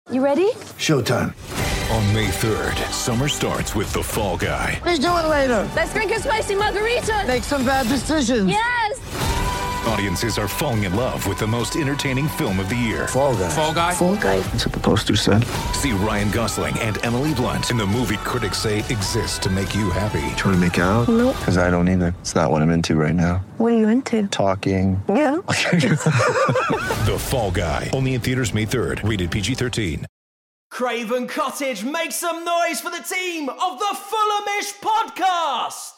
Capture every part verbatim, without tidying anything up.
You ready? Showtime. On May third, summer starts with The Fall Guy. Let's do it later. Let's drink a spicy margarita. Make some bad decisions. Yes! Audiences are falling in love with the most entertaining film of the year. Fall Guy. Fall Guy? Fall Guy. That's what the poster said. See Ryan Gosling and Emily Blunt in the movie critics say exists to make you happy. Trying to make it out? Nope. Because I don't either. It's not what I'm into right now. What are you into? Talking. Yeah. The Fall Guy. Only in theaters May third. Rated P G thirteen. Craven Cottage, make some noise for the team of the Fulhamish podcast!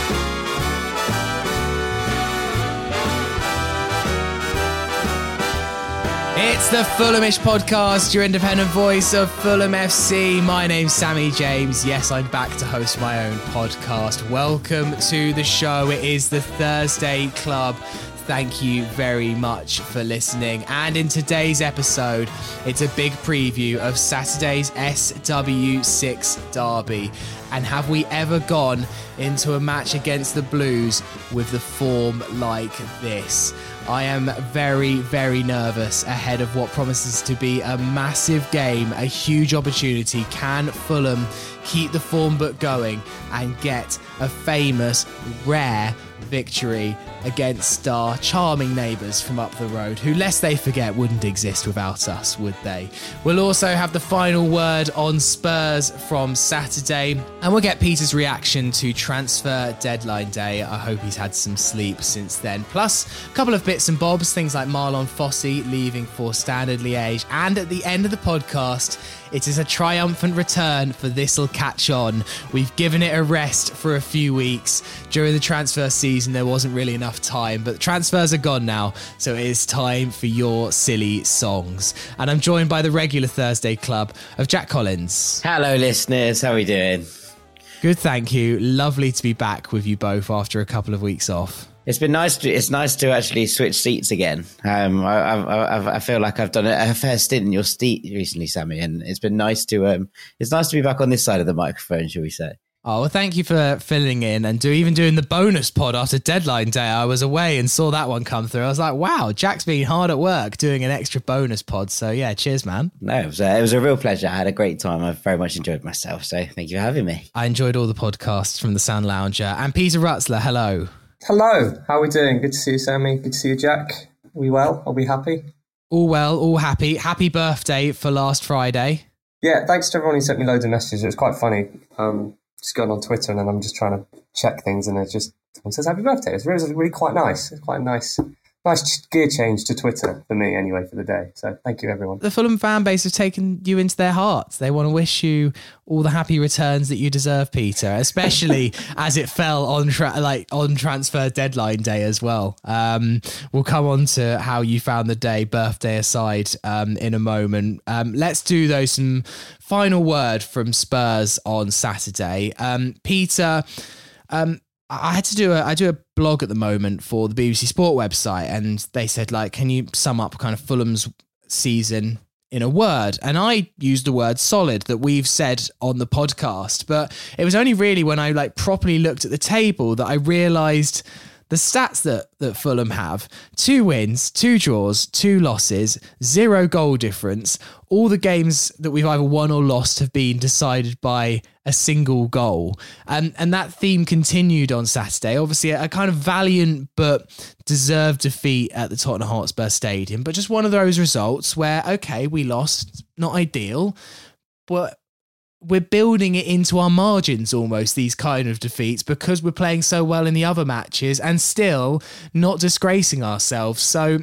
It's the Fulhamish podcast, your independent voice of Fulham F C. My name's Sammy James. Yes, I'm back to host my own podcast. Welcome to the show. It is the Thursday Club. Thank you very much for listening. And in today's episode, it's a big preview of Saturday's S W six derby. And have we ever gone into a match against the Blues with the form like this? I am very, very nervous ahead of what promises to be a massive game, a huge opportunity. Can Fulham keep the form book going and get a famous, rare victory against our charming neighbours from up the road, who, lest they forget, wouldn't exist without us, would they? We'll also have the final word on Spurs from Saturday, and we'll get Peter's reaction to transfer deadline day. I hope he's had some sleep since then. Plus, a couple of bits and bobs, things like Marlon Fossey leaving for Standard Liège, and at the end of the podcast, it is a triumphant return for This'll Catch On. We've given it a rest for a few weeks. During the transfer season, there wasn't really enough time, but transfers are gone now, so it is time for your silly songs. And I'm joined by the regular Thursday Club of Jack Collins. Hello, listeners. How are we doing? Good, thank you. Lovely to be back with you both after a couple of weeks off. It's been nice to it's nice to actually switch seats again. Um, I, I, I feel like I've done a fair stint in your seat recently, Sammy, and it's been nice to um, it's nice to be back on this side of the microphone, shall we say? Oh, well, thank you for filling in and do even doing the bonus pod after deadline day. I was away and saw that one come through. I was like, wow, Jack's been hard at work doing an extra bonus pod. So yeah, cheers, man. No, it was, a, it was a real pleasure. I had a great time. I've very much enjoyed myself. So thank you for having me. I enjoyed all the podcasts from the Sound Lounger. And Peter Rutzler, hello. Hello, how are we doing? Good to see you, Sammy. Good to see you, Jack. Are we well? Are we happy? All well, all happy. Happy birthday for last Friday. Yeah, thanks to everyone who sent me loads of messages. It was quite funny. Um, just going on Twitter and then I'm just trying to check things and it just someone says happy birthday. It's really, really quite nice. It's quite a nice, nice gear change to Twitter for me anyway for the day. So thank you, everyone. The Fulham fan base have taken you into their hearts. They want to wish you all the happy returns that you deserve, Peter, especially as it fell on tra- like on transfer deadline day as well. Um, we'll come on to how you found the day, birthday aside, um, in a moment. Um, let's do though some final word from Spurs on Saturday. Um, Peter, um, I had to do a I do a blog at the moment for the B B C Sport website, and they said, like, can you sum up kind of Fulham's season in a word? And I used the word solid that we've said on the podcast, but it was only really when I like properly looked at the table that I realised the stats that, that Fulham have: two wins, two draws, two losses, zero goal difference. All the games that we've either won or lost have been decided by a single goal. Um, and that theme continued on Saturday. Obviously, a kind of valiant but deserved defeat at the Tottenham Hotspur Stadium. But just one of those results where, okay, we lost, not ideal, but we're building it into our margins almost, these kind of defeats, because we're playing so well in the other matches and still not disgracing ourselves. So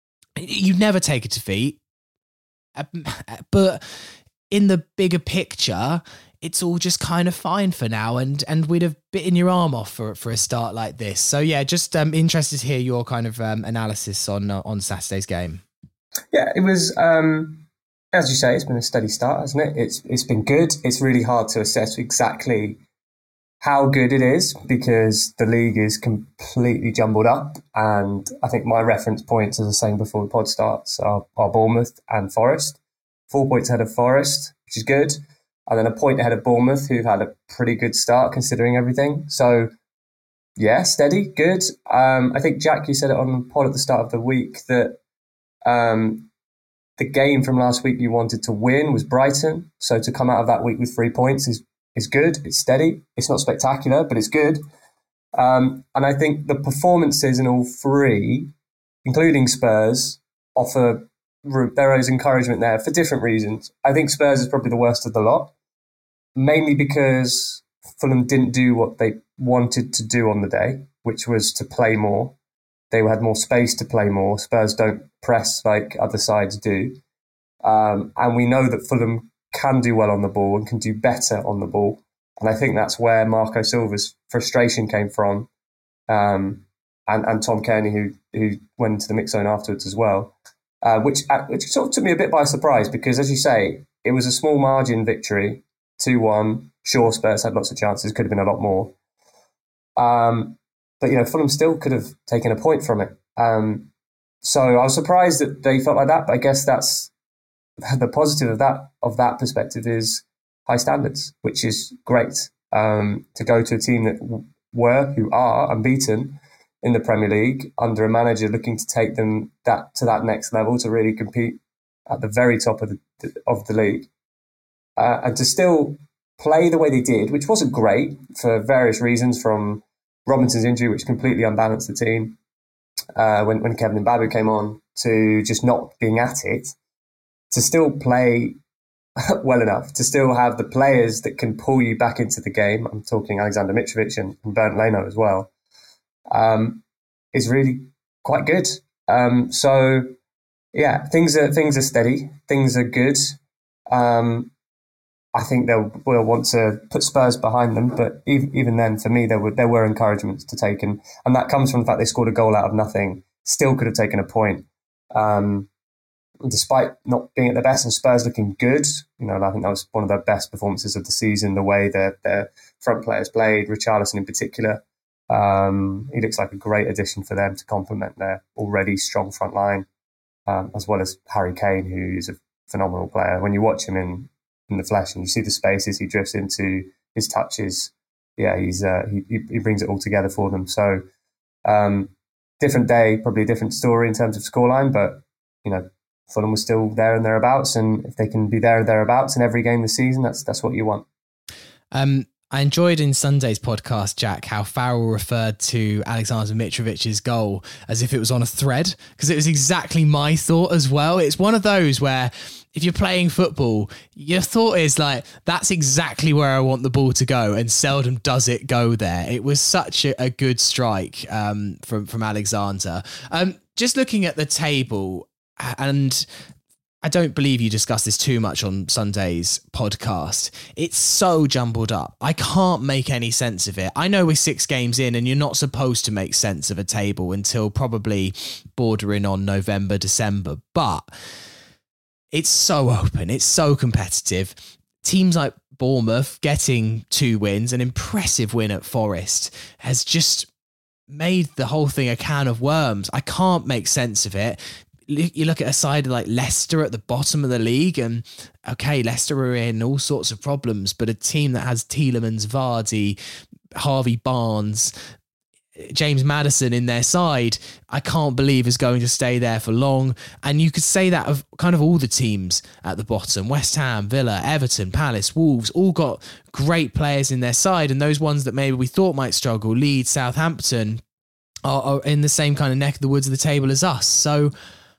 you never take a defeat. But in the bigger picture, it's all just kind of fine for now, and and we'd have bitten your arm off for for a start like this. So yeah, just um, interested to hear your kind of um, analysis on uh, on Saturday's game. Yeah, it was, um, as you say, it's been a steady start, hasn't it? It's it's been good. It's really hard to assess exactly how good it is because the league is completely jumbled up, and I think my reference points, as I was saying before the pod starts, are, are Bournemouth and Forest. Four points ahead of Forest, which is good. And then a point ahead of Bournemouth, who've had a pretty good start considering everything. So, yeah, steady, good. Um, I think, Jack, you said it on the pod at the start of the week that um, the game from last week you wanted to win was Brighton. So to come out of that week with three points is, is good. It's steady. It's not spectacular, but it's good. Um, and I think the performances in all three, including Spurs, offer there is encouragement there for different reasons. I think Spurs is probably the worst of the lot, mainly because Fulham didn't do what they wanted to do on the day, which was to play more. They had more space to play more. Spurs don't press like other sides do. Um, and we know that Fulham can do well on the ball and can do better on the ball. And I think that's where Marco Silva's frustration came from. Um, and, and Tom Kearney, who who went into the mix zone afterwards as well. Uh, which which sort of took me a bit by surprise because, as you say, it was a small margin victory, two one. Sure, Spurs had lots of chances, could have been a lot more. Um, but, you know, Fulham still could have taken a point from it. Um, so I was surprised that they felt like that, but I guess that's the positive of that of that perspective is high standards, which is great. Um, to go to a team that w- were, who are unbeaten in the Premier League under a manager looking to take them that to that next level to really compete at the very top of the of the league, uh, and to still play the way they did, which wasn't great for various reasons, from Robinson's injury, which completely unbalanced the team uh, when when Kevin Mbabu came on, to just not being at it, to still play well enough, to still have the players that can pull you back into the game. I'm talking Alexander Mitrovic and, and Bernd Leno as well. Um, is really quite good. Um, so yeah, things are things are steady. Things are good. Um, I think they'll will want to put Spurs behind them, but even, even then, for me, there were there were encouragements to take, and and that comes from the fact they scored a goal out of nothing. Still could have taken a point, um, despite not being at their best. And Spurs looking good. You know, I think that was one of their best performances of the season. The way their their front players played, Richarlison in particular. Um, he looks like a great addition for them to complement their already strong front line, um, as well as Harry Kane, who is a phenomenal player. When you watch him in, in the flesh and you see the spaces he drifts into, his touches, yeah, he's uh, he, he brings it all together for them. So, um, different day, probably a different story in terms of scoreline, but you know, Fulham was still there and thereabouts, and if they can be there and thereabouts in every game this season, that's that's what you want. Um. I enjoyed in Sunday's podcast, Jack, how Farrell referred to Alexander Mitrovic's goal as if it was on a thread, because it was exactly my thought as well. It's one of those where if you're playing football, your thought is like, that's exactly where I want the ball to go, and seldom does it go there. It was such a, a good strike um, from, from Alexander. Um, just looking at the table, and I don't believe you discussed this too much on Sunday's podcast. It's so jumbled up. I can't make any sense of it. I know we're six games in and you're not supposed to make sense of a table until probably bordering on November, December, but it's so open. It's so competitive. Teams like Bournemouth getting two wins, an impressive win at Forest, has just made the whole thing a can of worms. I can't make sense of it. You look at a side like Leicester at the bottom of the league, and okay, Leicester are in all sorts of problems, but a team that has Tielemans, Vardy, Harvey Barnes, James Maddison in their side, I can't believe is going to stay there for long. And you could say that of kind of all the teams at the bottom. West Ham, Villa, Everton, Palace, Wolves, all got great players in their side, and those ones that maybe we thought might struggle, Leeds, Southampton, are, are in the same kind of neck of the woods of the table as us. So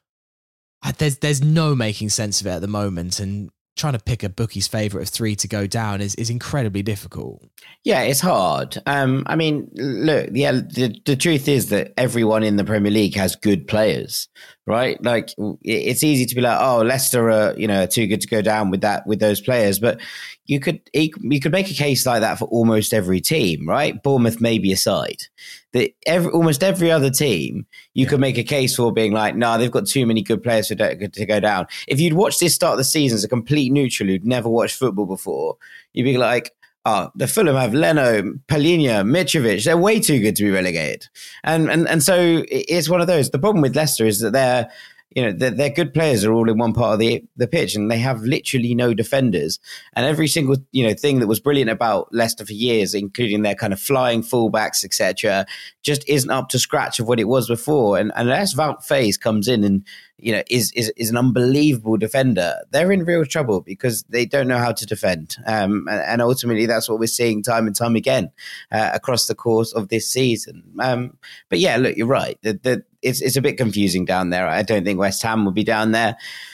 There's there's no making sense of it at the moment, and trying to pick a bookie's favourite of three to go down is, is incredibly difficult. Yeah, it's hard. Um, I mean, look, yeah, the, the truth is that everyone in the Premier League has good players, right? Like, it's easy to be like, oh, Leicester are, you know, too good to go down with that, with those players. But you could you could make a case like that for almost every team, right? Bournemouth maybe aside. That every, almost every other team, you yeah. could make a case for being like, no, nah, they've got too many good players for to go down. If you'd watched this start of the season as a complete neutral who'd never watched football before, you'd be like, oh, the Fulham have Leno, Palhinha, Mitrovic. They're way too good to be relegated. And and and so it's one of those. The problem with Leicester is that they're, you know, their, their good players are all in one part of the the pitch, and they have literally no defenders. And every single, you know, thing that was brilliant about Leicester for years, including their kind of flying fullbacks, et cetera, just isn't up to scratch of what it was before. And unless Wout Faes comes in and you know, is, is is an unbelievable defender, they're in real trouble because they don't know how to defend. Um, and, and ultimately, that's what we're seeing time and time again uh, across the course of this season. Um, but yeah, look, you're right. The, the, it's it's a bit confusing down there. I don't think West Ham will be down there.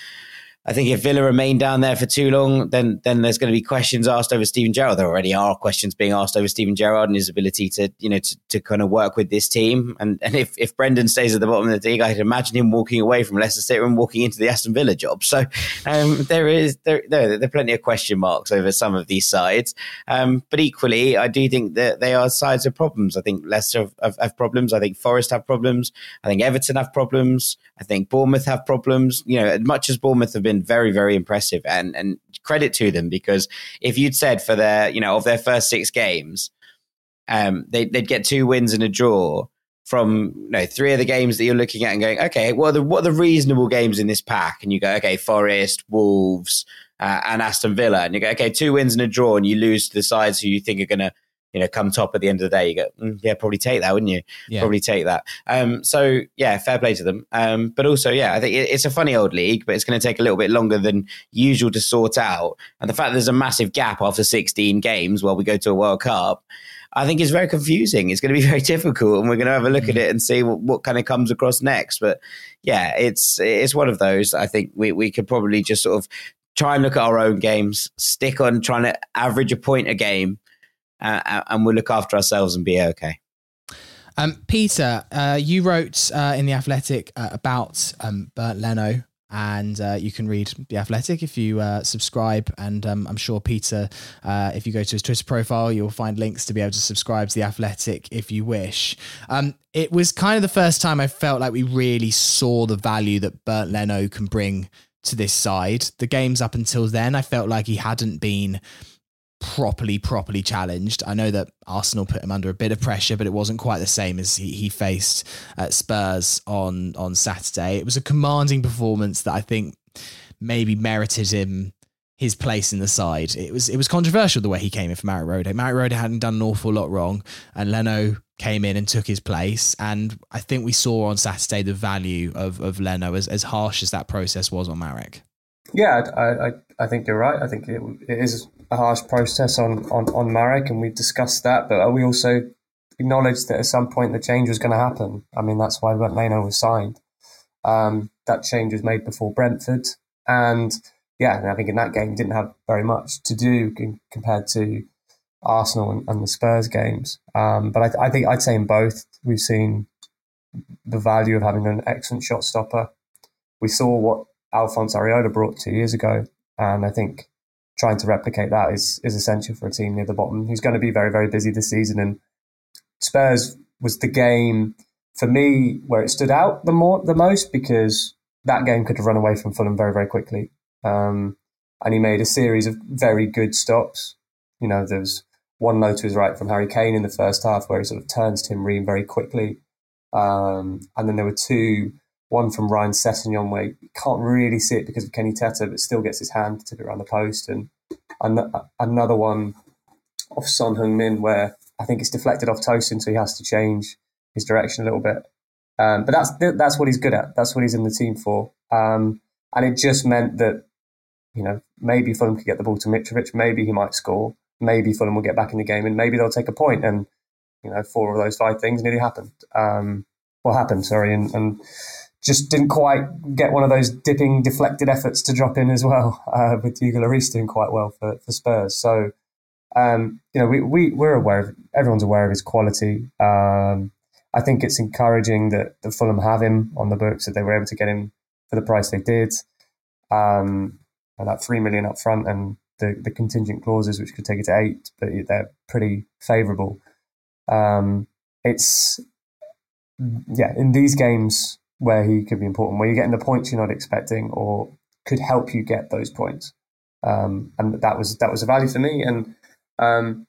I think if Villa remain down there for too long, then then there's going to be questions asked over Steven Gerrard. There already are questions being asked over Steven Gerrard and his ability to, you know, to, to kind of work with this team. And and if, if Brendan stays at the bottom of the league, I can imagine him walking away from Leicester City and walking into the Aston Villa job. So um, there is there, there there are plenty of question marks over some of these sides. Um, but equally, I do think that they are sides of problems. I think Leicester have, have, have problems. I think Forest have problems. I think Everton have problems. I think Bournemouth have problems. You know, as much as Bournemouth have been very, very impressive, and and credit to them, because if you'd said for their, you know, of their first six games, um, they, they'd get two wins and a draw from, you know, three of the games that you're looking at and going, okay, what are the, what are the reasonable games in this pack? And you go, okay, Forest, Wolves, uh, and Aston Villa, and you go, okay, two wins and a draw, and you lose to the sides who you think are going to, you know, come top at the end of the day. You go, mm, yeah, probably take that, wouldn't you? Yeah. Probably take that. Um, so yeah, fair play to them. Um, but also, yeah, I think it, it's a funny old league, but it's going to take a little bit longer than usual to sort out. And the fact that there's a massive gap after sixteen games while we go to a World Cup, I think is very confusing. It's going to be very difficult, and we're going to have a look mm. at it and see what, what kind of comes across next. But yeah, it's it's one of those. I think we we could probably just sort of try and look at our own games, stick on trying to average a point a game, Uh, and we'll look after ourselves and be okay. Um, Peter, uh, you wrote uh, in The Athletic uh, about um, Bernd Leno, and uh, you can read The Athletic if you uh, subscribe. And um, I'm sure Peter, uh, if you go to his Twitter profile, you'll find links to be able to subscribe to The Athletic if you wish. Um, it was kind of the first time I felt like we really saw the value that Bernd Leno can bring to this side. The games up until then, I felt like he hadn't been properly, properly challenged. I know that Arsenal put him under a bit of pressure, but it wasn't quite the same as he, he faced at Spurs on, on Saturday. It was a commanding performance that I think maybe merited him his place in the side. It was it was controversial the way he came in for Marek Rode. Marek Rode hadn't done an awful lot wrong, and Leno came in and took his place. And I think we saw on Saturday the value of, of Leno, as, as harsh as that process was on Marek. Yeah, I, I I think you're right. I think it, it is a harsh process on, on, on Marek, and we've discussed that, but we also acknowledged that at some point the change was going to happen. I mean, that's why Leno was signed. Um, that change was made before Brentford, and yeah, I think in that game he didn't have very much to do in, compared to Arsenal and, and the Spurs games. Um, but I, I think I'd say in both we've seen the value of having an excellent shot stopper. We saw what Alphonse Areola brought two years ago, and I think trying to replicate that is is essential for a team near the bottom who's going to be very, very busy this season. And Spurs was the game for me where it stood out the more the most, because that game could have run away from Fulham very, very quickly. Um, and he made a series of very good stops. You know, there was one low to his right from Harry Kane in the first half where he sort of turns Tim Ream very quickly. Um, and then there were two, one from Ryan Sessegnon where you can't really see it because of Kenny Teta, but still gets his hand to tip it around the post. And an- another one off Son Heung-min where I think it's deflected off Tosin, so he has to change his direction a little bit. Um, but that's that's what he's good at. That's what he's in the team for. Um, and it just meant that, you know, maybe Fulham could get the ball to Mitrovic, maybe he might score, maybe Fulham will get back in the game, and maybe they'll take a point. And, you know, four of those five things nearly happened. Um, well, happened, sorry, and, and just didn't quite get one of those dipping, deflected efforts to drop in as well, uh, with Hugo Lloris doing quite well for, for Spurs. So, um, you know, we, we, we're aware of, everyone's aware of his quality. Um, I think it's encouraging that, that Fulham have him on the books, that they were able to get him for the price they did. Um, and that three million up front and the, the contingent clauses, which could take it to eight, but they're pretty favourable. Um, it's, yeah, in these games where he could be important, where you're getting the points you're not expecting or could help you get those points. Um, and that was, that was a value for me. And, um,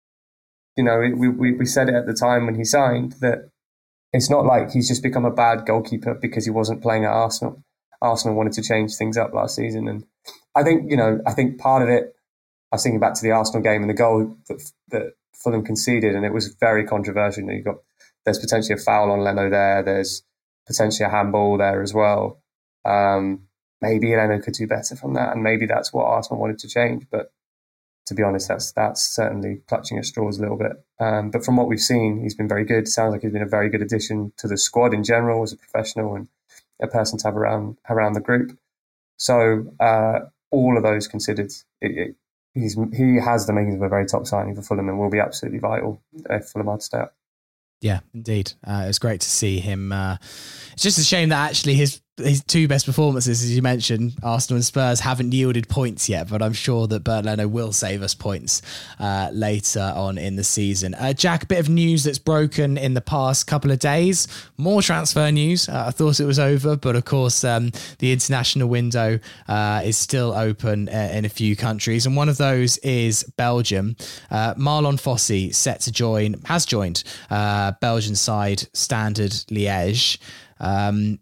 you know, we, we, we said it at the time when he signed that it's not like he's just become a bad goalkeeper because he wasn't playing at Arsenal. Arsenal wanted to change things up last season. And I think, you know, I think part of it, I was thinking back to the Arsenal game and the goal that, that Fulham conceded, and it was very controversial. You know, you've got, there's potentially a foul on Leno there. There's potentially a handball there as well. Um, maybe Eleno could do better from that, and maybe that's what Arsenal wanted to change. But to be honest, that's that's certainly clutching at straws a little bit. Um, but from what we've seen, he's been very good. Sounds like he's been a very good addition to the squad in general as a professional and a person to have around around the group. So uh, all of those considered, it, it, he's he has the makings of a very top signing for Fulham and will be absolutely vital if Fulham are to stay up. Yeah, indeed. Uh, it's great to see him. Uh, it's just a shame that actually his his two best performances, as you mentioned, Arsenal and Spurs, haven't yielded points yet, but I'm sure that Bernd Leno will save us points uh, later on in the season. Uh, Jack, a bit of news that's broken in the past couple of days. More transfer news. Uh, I thought it was over, but of course um, the international window uh, is still open uh, in a few countries, and one of those is Belgium. Uh, Marlon Fossey set to join, has joined uh, Belgian side Standard Liège. Um,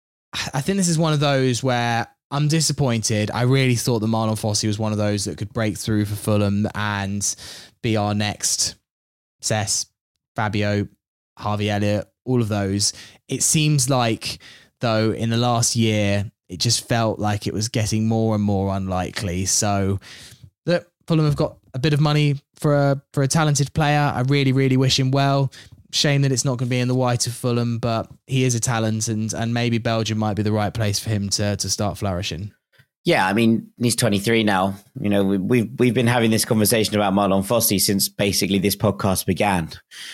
I think this is one of those where I'm disappointed. I really thought that Marlon Fossey was one of those that could break through for Fulham and be our next Cesc, Fabio, Harvey Elliott, all of those. It seems like, though, in the last year, it just felt like it was getting more and more unlikely. So that Fulham have got a bit of money for a, for a talented player. I really, really wish him well. Shame that it's not going to be in the white of Fulham, but he is a talent, and and maybe Belgium might be the right place for him to to start flourishing. Yeah, I mean, he's twenty-three now. You know, we, we've we've been having this conversation about Marlon Fossey since basically this podcast began,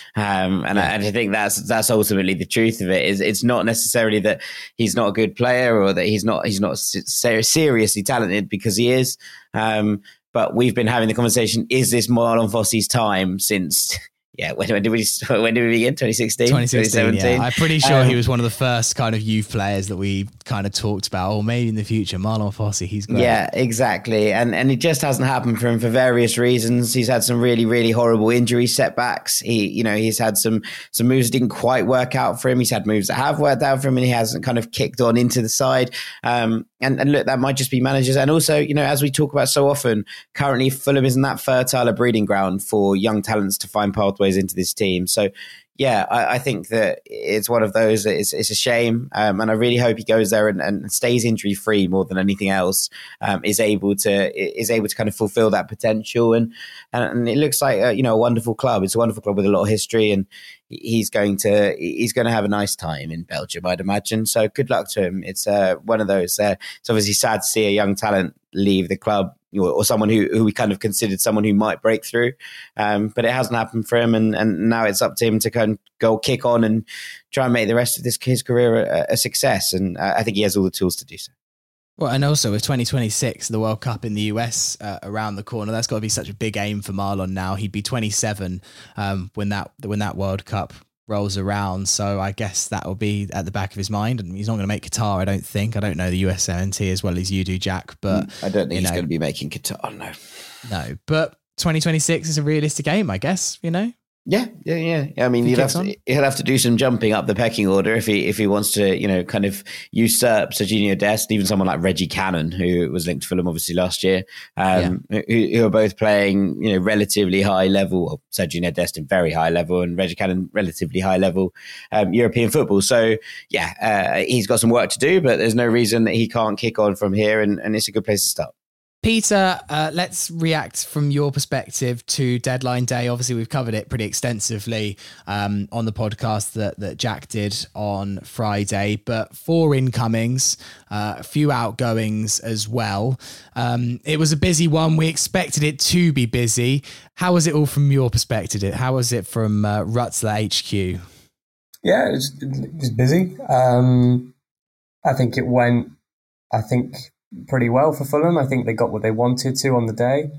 um, and, yeah. I, and I think that's that's ultimately the truth of it. Is it's not necessarily that he's not a good player or that he's not he's not ser- seriously talented, because he is. Um, but we've been having the conversation: is this Marlon Fossey's time since? Yeah, when, when did we when did we begin? twenty sixteen twenty sixteen twenty seventeen Yeah. I'm pretty sure um, he was one of the first kind of youth players that we kind of talked about. Or maybe in the future, Marlon Fossey, he's great. Yeah, exactly. And and it just hasn't happened for him for various reasons. He's had some really, really horrible injury setbacks. He, you know, he's had some some moves that didn't quite work out for him. He's had moves that have worked out for him, and he hasn't kind of kicked on into the side. Um, and, and look, that might just be managers. And also, you know, as we talk about so often, currently Fulham isn't that fertile a breeding ground for young talents to find pathways into this team. So, yeah, I, I think that it's one of those that it's, it's a shame. Um, and I really hope he goes there and, and stays injury free more than anything else, um, is able to is able to kind of fulfill that potential. And and it looks like, uh, you know, a wonderful club. It's a wonderful club with a lot of history, and he's going to he's going to have a nice time in Belgium, I'd imagine. So good luck to him. It's uh, one of those. Uh, it's obviously sad to see a young talent leave the club, or, or someone who, who we kind of considered someone who might break through. Um, but it hasn't happened for him, and, and now it's up to him to kind of go kick on and try and make the rest of this his career a, a success. And I think he has all the tools to do so. Well, and also with twenty twenty-six, the World Cup in the U S uh, around the corner, that's got to be such a big aim for Marlon now. He'd be twenty-seven um, when that when that World Cup rolls around. So I guess that will be at the back of his mind. And he's not going to make Qatar, I don't think. I don't know the U S M N T as well as you do, Jack. But I don't think he's know, going to be making Qatar, no. No, but twenty twenty-six is a realistic aim, I guess, you know? Yeah, yeah, yeah. I mean, he'll have, to, he'll have to do some jumping up the pecking order if he if he wants to, you know, kind of usurp Serginho Dest, even someone like Reggie Cannon, who was linked to Fulham obviously last year, um, yeah. who, who are both playing, you know, relatively high level. Well, Serginho Dest in very high level, and Reggie Cannon relatively high level um, European football. So yeah, uh, he's got some work to do, but there's no reason that he can't kick on from here, and, and it's a good place to start. Peter, uh, let's react from your perspective to deadline day. Obviously, we've covered it pretty extensively um, on the podcast that, that Jack did on Friday, but four incomings, uh, a few outgoings as well. Um, it was a busy one. We expected it to be busy. How was it all from your perspective? How was it from uh, Rutzler H Q? Yeah, it was, it was busy. Um, I think it went, I think... pretty well for Fulham. I think they got what they wanted to on the day.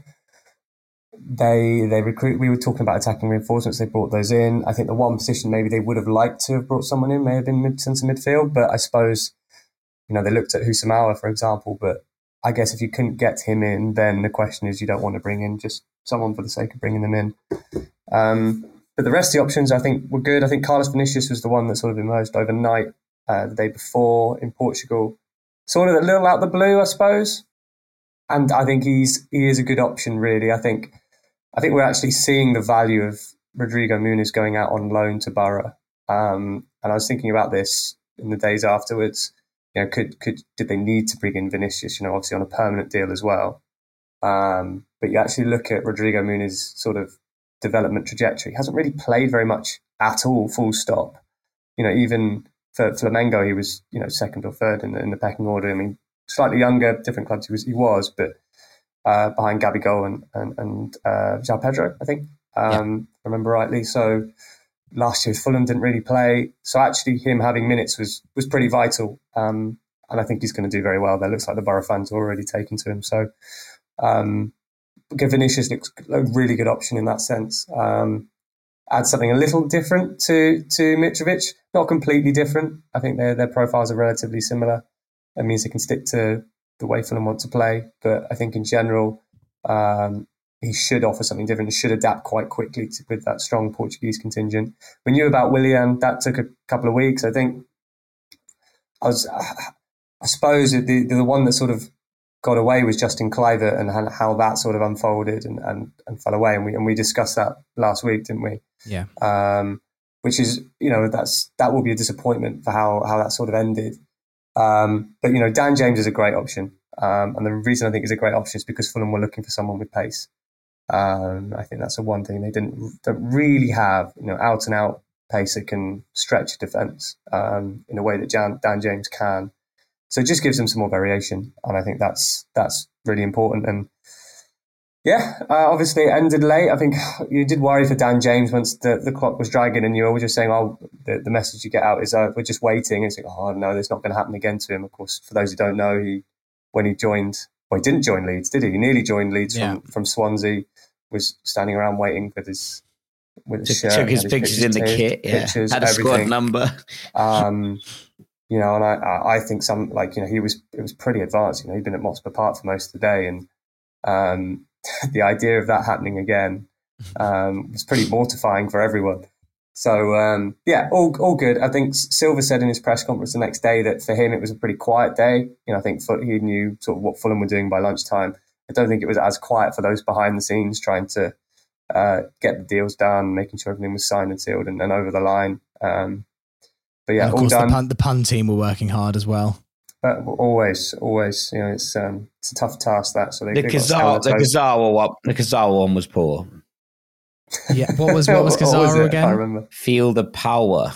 They they recruit. We were talking about attacking reinforcements. They brought those in. I think the one position maybe they would have liked to have brought someone in may have been mid centre midfield. But I suppose, you know, they looked at Husamawa, for example. But I guess if you couldn't get him in, then the question is you don't want to bring in just someone for the sake of bringing them in. Um, but the rest of the options I think were good. I think Carlos Vinicius was the one that sort of emerged overnight uh, the day before in Portugal. Sort of a little out the blue, I suppose. And I think he's he is a good option, really. I think I think we're actually seeing the value of Rodrigo Muniz going out on loan to Borough. Um, and I was thinking about this in the days afterwards. you know, could could did they need to bring in Vinicius? You know, obviously on a permanent deal as well. Um, but you actually look at Rodrigo Muniz sort of development trajectory. He hasn't really played very much at all. Full stop. You know, even for Flamengo, he was you know second or third in the, in the pecking order. I mean, slightly younger, different clubs he was, he was but uh, behind Gabigol and and, and uh, João Pedro, I think, um, yeah. if I remember rightly. So last year Fulham didn't really play, so actually him having minutes was was pretty vital, um, and I think he's going to do very well. There looks like the Borough fans are already taken to him. So um, Vinicius looks a really good option in that sense. Um, add something a little different to to Mitrovic, not completely different. I think their their profiles are relatively similar. That means they can stick to the way Fulham want to play. But I think in general, um, he should offer something different. He should adapt quite quickly to, with that strong Portuguese contingent. We knew about Willian. That took a couple of weeks. I think I was, I suppose the the one that sort of got away was Justin Kluivert and how that sort of unfolded and, and, and fell away. And we and we discussed that last week, didn't we? Yeah. Um, which is, you know, that's that will be a disappointment for how how that sort of ended. Um, but, you know, Dan James is a great option. Um, and the reason I think he's a great option is because Fulham were looking for someone with pace. Um, I think that's the one thing they didn't don't really have, you know, out and out pace that can stretch a defence um, in a way that Jan, Dan James can. So it just gives them some more variation. And I think that's that's really important. And yeah, uh, obviously it ended late. I think you did worry for Dan James once the, the clock was dragging and you were just saying, oh, the, the message you get out is uh, we're just waiting. And it's like, oh, no, that's not going to happen again to him. Of course, for those who don't know, he when he joined, well, he didn't join Leeds, did he? He nearly joined Leeds yeah. from, from Swansea, was standing around waiting with his, with his just shirt. Took his, his pictures, pictures in the kit, yeah. Pictures, had a everything. Squad number. um, you know, and I, I think some, like, you know, he was, it was pretty advanced. You know, he'd been at Motspur Park for most of the day and, um, the idea of that happening again um, was pretty mortifying for everyone. So, um, yeah, all all good. I think Silva said in his press conference the next day that for him it was a pretty quiet day. You know, I think he knew sort of what Fulham were doing by lunchtime. I don't think it was as quiet for those behind the scenes trying to uh, get the deals done, making sure everything was signed and sealed and, and over the line. Um, but yeah, and of all course done. The pun, the pun team were working hard as well. But always, always, you know, it's um, it's a tough task that. So they, the Kazawa, the Kazawa one, the Kazawa one was poor. Yeah, what was what was Kazawa again? I remember. Feel the power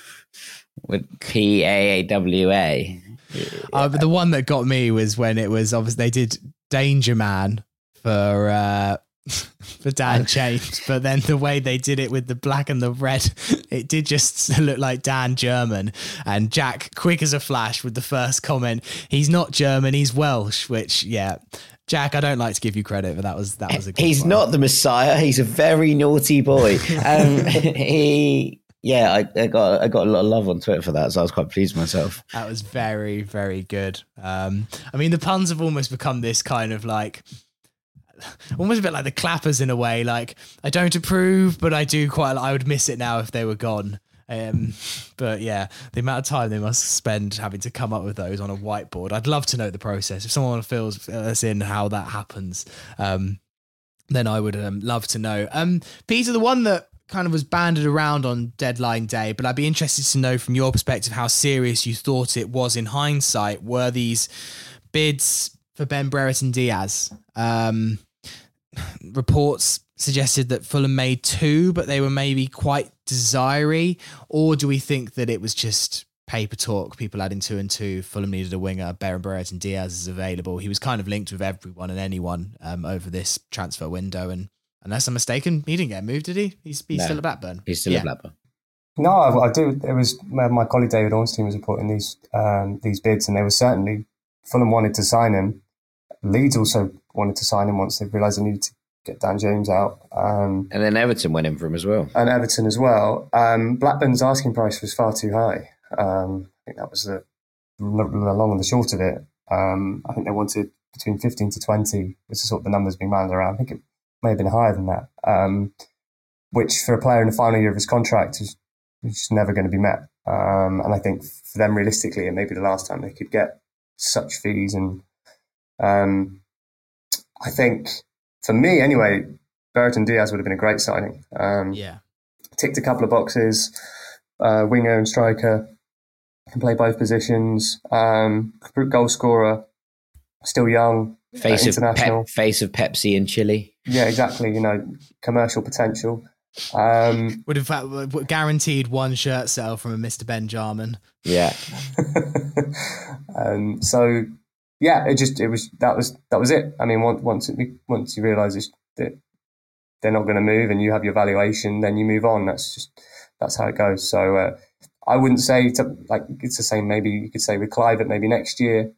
with P A A W A. Uh, but the one that got me was when it was obviously they did Danger Man for uh, for Dan James, but then the way they did it with the black and the red, it did just look like Dan German. And Jack, quick as a flash, with the first comment, he's not German, he's Welsh. Which, yeah, Jack, I don't like to give you credit, but that was that was a good He's one. Not the Messiah. He's a very naughty boy. Um, he. Yeah, I, I got I got a lot of love on Twitter for that, so I was quite pleased with myself. That was very, very good. Um, I mean, the puns have almost become this kind of like, almost a bit like the clappers in a way. Like, I don't approve, but I do quite. I would miss it now if they were gone. Um, but yeah, the amount of time they must spend having to come up with those on a whiteboard. I'd love to know the process. If someone fills us in how that happens, um, then I would um, love to know. Um, Peter, the one that kind of was banded around on deadline day, but I'd be interested to know from your perspective how serious you thought it was in hindsight. Were these bids for Ben Brereton Diaz? Um, reports suggested that Fulham made two, but they were maybe quite desiry, or do we think that it was just paper talk, people adding two and two, Fulham needed a winger, Ben Brereton Diaz is available. He was kind of linked with everyone and anyone um, over this transfer window, and unless I'm mistaken, he didn't get moved, did he? He's, he's no, still at Blackburn. He's still yeah. at Blackburn. No, I, I do. It was my colleague David Ornstein was reporting these um, these bids, and they were certainly Fulham wanted to sign him. Leeds also wanted to sign him once they realised they needed to get Dan James out. Um, and then Everton went in for him as well. And Everton as well. Um, Blackburn's asking price was far too high. Um, I think that was the, the long and the short of it. Um, I think they wanted between fifteen to twenty, which is sort of the numbers being banded around. I think it may have been higher than that, um, which for a player in the final year of his contract is, is just never going to be met. Um, and I think for them, realistically, it may be the last time they could get such fees. And um, I think, for me anyway, Brereton Diaz would have been a great signing. Um, yeah. Ticked a couple of boxes, uh, winger and striker. can play both positions. Um, goal scorer, still young, face uh, of international. Pep, face of Pepsi and Chile. Yeah, exactly. You know, commercial potential. Um, Would in fact guaranteed one shirt sale from a Mister Benjamin. Yeah. um, so yeah, it just it was that was that was it. I mean, once once it, once you realise that they're not going to move and you have your valuation, then you move on. That's just that's how it goes. So uh, I wouldn't say to, like it's the same. Maybe you could say with Clive, maybe next year,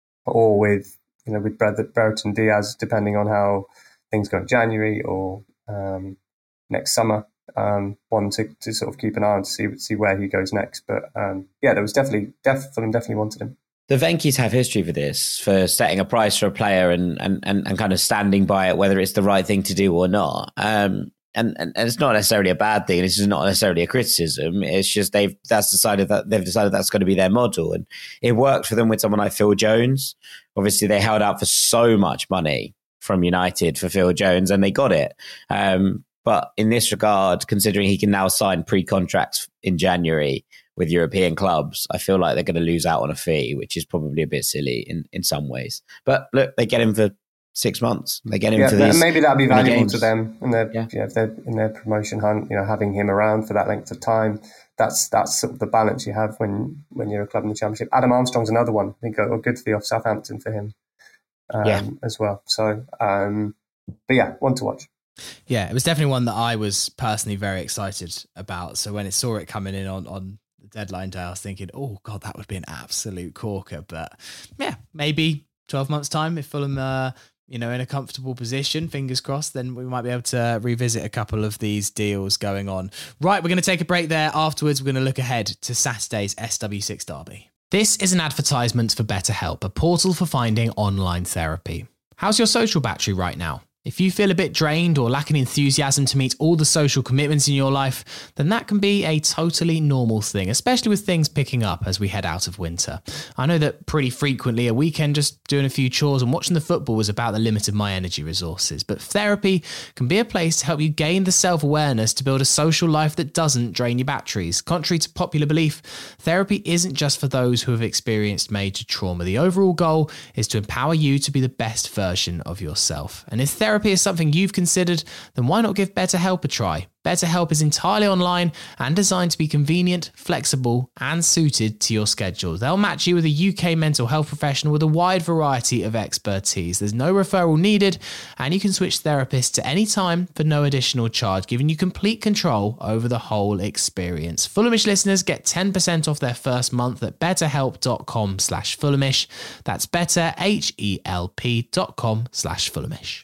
or with you know with Brereton Diaz, depending on how things go in January or. Um, next summer, um, one to, to sort of keep an eye on to see see where he goes next. But um, yeah, there was definitely, def, Fulham definitely wanted him. The Venkis have history for this, for setting a price for a player and and, and, and kind of standing by it, whether it's the right thing to do or not. Um, and, and, and it's not necessarily a bad thing. It's just not necessarily a criticism. It's just they've that's decided that they've decided that's going to be their model, and it worked for them with someone like Phil Jones. Obviously, they held out for so much money from United for Phil Jones, and they got it. Um, But in this regard, considering he can now sign pre-contracts in January with European clubs, I feel like they're going to lose out on a fee, which is probably a bit silly in, in some ways. But look, they get him for six months. They get him yeah, for these. Maybe that'd be valuable games. to them in their, yeah. Yeah, if they're in their promotion hunt. You know, having him around for that length of time. That's that's sort of the balance you have when when you're a club in the Championship. Adam Armstrong's another one. I think a good fee off Southampton for him um, yeah. as well. So, um, but yeah, one to watch. Yeah, it was definitely one that I was personally very excited about. So when it saw it coming in on, on the deadline day, I was thinking, oh, God, that would be an absolute corker. But yeah, maybe twelve months' time, if Fulham are, you know, in a comfortable position, fingers crossed, then we might be able to revisit a couple of these deals going on. Right, we're going to take a break there. Afterwards, we're going to look ahead to Saturday's S W six derby. This is an advertisement for BetterHelp, a portal for finding online therapy. How's your social battery right now? If you feel a bit drained or lacking enthusiasm to meet all the social commitments in your life, then that can be a totally normal thing, especially with things picking up as we head out of winter. I know that pretty frequently a weekend just doing a few chores and watching the football was about the limit of my energy resources, but therapy can be a place to help you gain the self-awareness to build a social life that doesn't drain your batteries. Contrary to popular belief, therapy isn't just for those who have experienced major trauma. The overall goal is to empower you to be the best version of yourself. And if therapy Therapy is something you've considered, then why not give BetterHelp a try? BetterHelp is entirely online and designed to be convenient, flexible, and suited to your schedule. They'll match you with a U K mental health professional with a wide variety of expertise. There's no referral needed, and you can switch therapists at any time for no additional charge, giving you complete control over the whole experience. Fulhamish listeners get ten percent off their first month at betterhelp.com slash Fulhamish. That's better, H E L P dot com slash Fulhamish.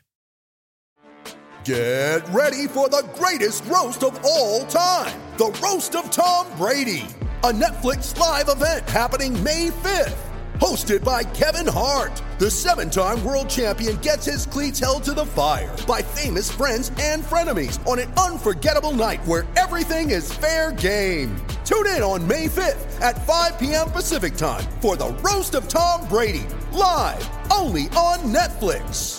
Get ready for the greatest roast of all time, the Roast of Tom Brady, a Netflix live event happening May fifth. Hosted by Kevin Hart, the seven-time world champion gets his cleats held to the fire by famous friends and frenemies on an unforgettable night where everything is fair game. Tune in on May fifth at five p.m. Pacific time for the Roast of Tom Brady, live only on Netflix.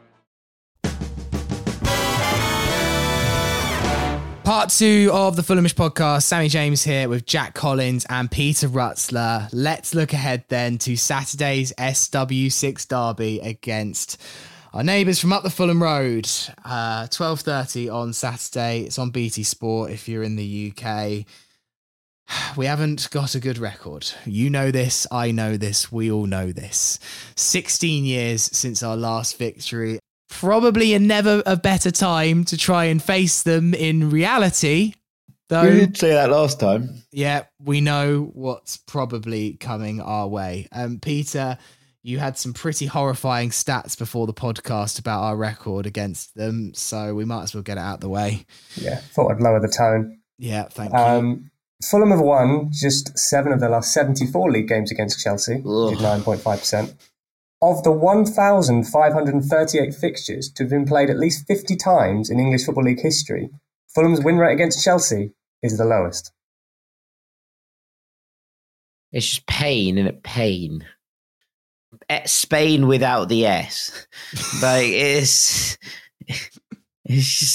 Part two of the Fulhamish podcast. Sammy James here with Jack Collins and Peter Rutzler. Let's look ahead then to Saturday's S W six derby against our neighbours from up the Fulham Road. Uh, twelve thirty on Saturday. It's on B T Sport if you're in the U K. We haven't got a good record. You know this, I know this, we all know this. sixteen years since our last victory. Probably a never a better time to try and face them in reality. Though, you did say that last time. Yeah, we know what's probably coming our way. Um, Peter, you had some pretty horrifying stats before the podcast about our record against them, so we might as well get it out of the way. Yeah, thought I'd lower the tone. Yeah, thank um, you. Fulham have won just seven of their last seventy-four league games against Chelsea, which is nine point five percent. Of the one thousand five hundred thirty-eight fixtures to have been played at least fifty times in English Football League history, Fulham's win rate against Chelsea is the lowest. It's just pain, isn't it? Pain. Spain without the S. Like, it's, it's just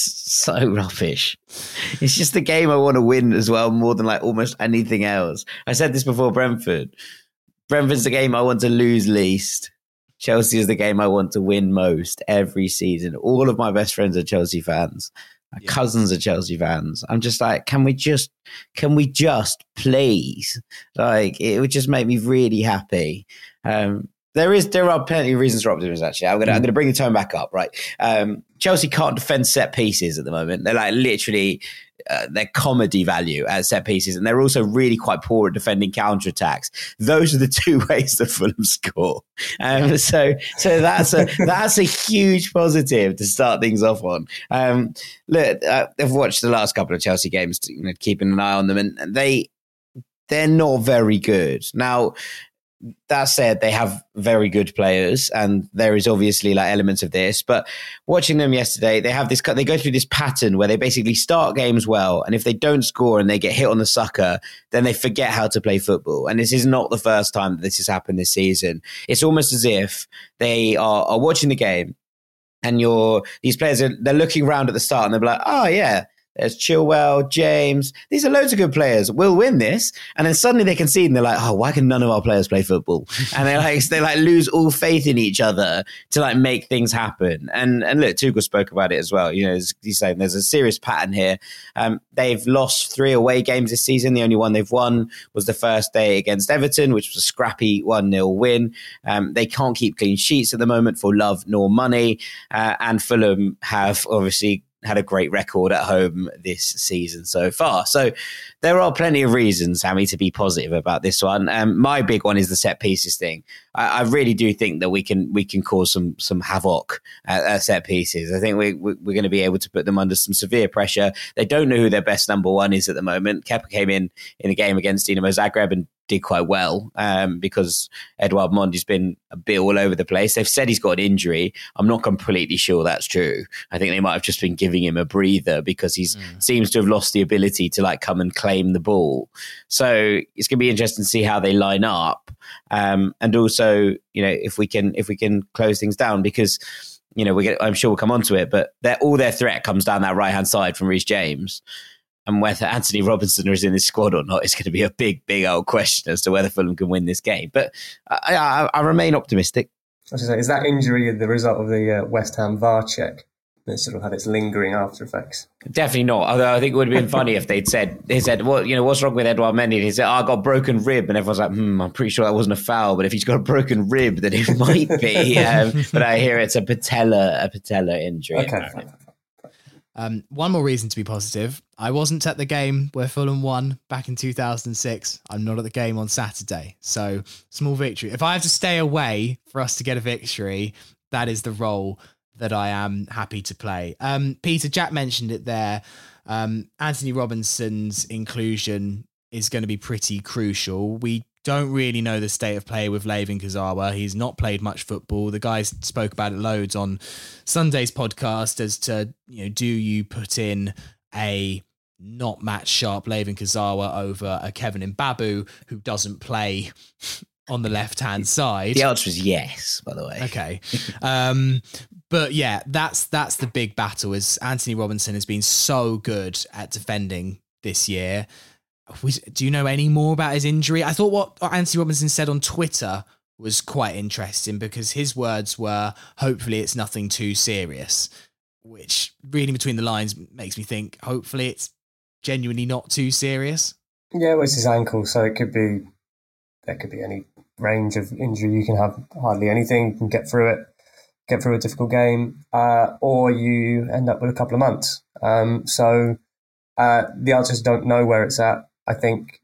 so rubbish. It's just the game I want to win as well, more than like almost anything else. I said this before Brentford. Brentford's the game I want to lose least. Chelsea is the game I want to win most every season. All of my best friends are Chelsea fans. My yeah. cousins are Chelsea fans. I'm just like, can we just, can we just please? Like, it would just make me really happy. Um, There is, there are plenty of reasons for optimism. Actually, I'm gonna, I'm gonna bring the tone back up. Right, um, Chelsea can't defend set pieces at the moment. They're like literally, uh, they're comedy value at set pieces, and they're also really quite poor at defending counter attacks. Those are the two ways that Fulham score. Um, so, so that's a that's a huge positive to start things off on. Um, look, uh, I've watched the last couple of Chelsea games, to, you know, keeping an eye on them, and they they're not very good now. That said, they have very good players, and there is obviously like elements of this. But watching them yesterday, they have this. They go through this pattern where they basically start games well, and if they don't score and they get hit on the sucker, then they forget how to play football. And this is not the first time that this has happened this season. It's almost as if they are, are watching the game, and you're these players are they're looking around at the start, and they're like, "Oh yeah, there's Chilwell, James. These are loads of good players. We'll win this." And then suddenly they concede and they're like, oh, why can none of our players play football? And they like they like lose all faith in each other to like make things happen. And and look, Tuchel spoke about it as well. You know, he's saying there's a serious pattern here. Um, they've lost three away games this season. The only one they've won was the first day against Everton, which was a scrappy one nil win. Um, they can't keep clean sheets at the moment for love nor money. Uh, and Fulham have obviously had a great record at home this season so far. So there are plenty of reasons, Sammy, to be positive about this one. Um, my big one is the set pieces thing. I, I really do think that we can we can cause some some havoc at, at set pieces. I think we, we, we're going to be able to put them under some severe pressure. They don't know who their best number one is at the moment. Kepa came in in a game against Dinamo Zagreb and did quite well um, because Edouard Mendy's been a bit all over the place. They've said he's got an injury. I'm not completely sure that's true. I think they might have just been giving him a breather because he mm. seems to have lost the ability to like come and claim the ball. So it's going to be interesting to see how they line up, um, and also, you know, if we can if we can close things down because, you know, we get, I'm sure we'll come on to it, but all their threat comes down that right hand side from Reece James. And whether Anthony Robinson is in this squad or not is going to be a big, big old question as to whether Fulham can win this game. But I, I, I remain optimistic. I was say, is that injury the result of the uh, West Ham V A R check that sort of had its lingering after effects? Definitely not. Although I think it would have been funny if they'd said, they said, "What, you know, what's wrong with Edouard Mendy?" And he said, oh, "I got a broken rib," and everyone's like, "Hmm, I'm pretty sure that wasn't a foul." But if he's got a broken rib, then it might be. Um, but I hear it's a patella, a patella injury. Okay. Um, one more reason to be positive. I wasn't at the game where Fulham won back in two thousand six. I'm not at the game on Saturday. So small victory. If I have to stay away for us to get a victory, that is the role that I am happy to play. Um, Peter, Jack mentioned it there. Um, Anthony Robinson's inclusion is going to be pretty crucial. We don't really know the state of play with Layvin Kurzawa. He's not played much football. The guys spoke about it loads on Sunday's podcast as to, you know, do you put in a not match sharp Layvin Kurzawa over a Kevin Mbabu who doesn't play on the left-hand side? The answer is yes, by the way. Okay. Um, but yeah, that's that's the big battle. Is Anthony Robinson has been so good at defending this year. Do you know any more about his injury? I thought what Anthony Robinson said on Twitter was quite interesting because his words were, hopefully it's nothing too serious, which reading between the lines makes me think, hopefully it's genuinely not too serious. Yeah, well, it's his ankle, so it could be, there could be any range of injury. You can have hardly anything, you can get through it, get through a difficult game, uh, or you end up with a couple of months. Um, so uh, the answers don't know where it's at. I think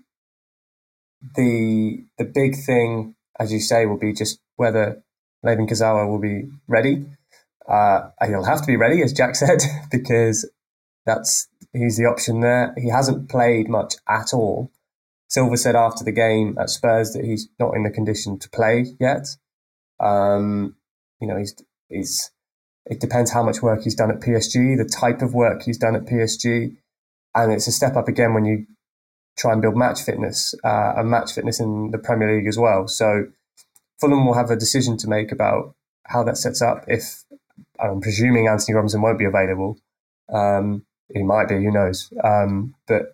the the big thing, as you say, will be just whether Layvin Kurzawa will be ready. Uh, he'll have to be ready, as Jack said, because that's he's the option there. He hasn't played much at all. Silva said after the game at Spurs that he's not in the condition to play yet. Um, you know, he's he's. It depends how much work he's done at P S G, the type of work he's done at P S G, and it's a step up again when you try and build match fitness, uh, and match fitness in the Premier League as well. So Fulham will have a decision to make about how that sets up. If I'm presuming Anthony Robinson won't be available, um, he might be, who knows? Um, but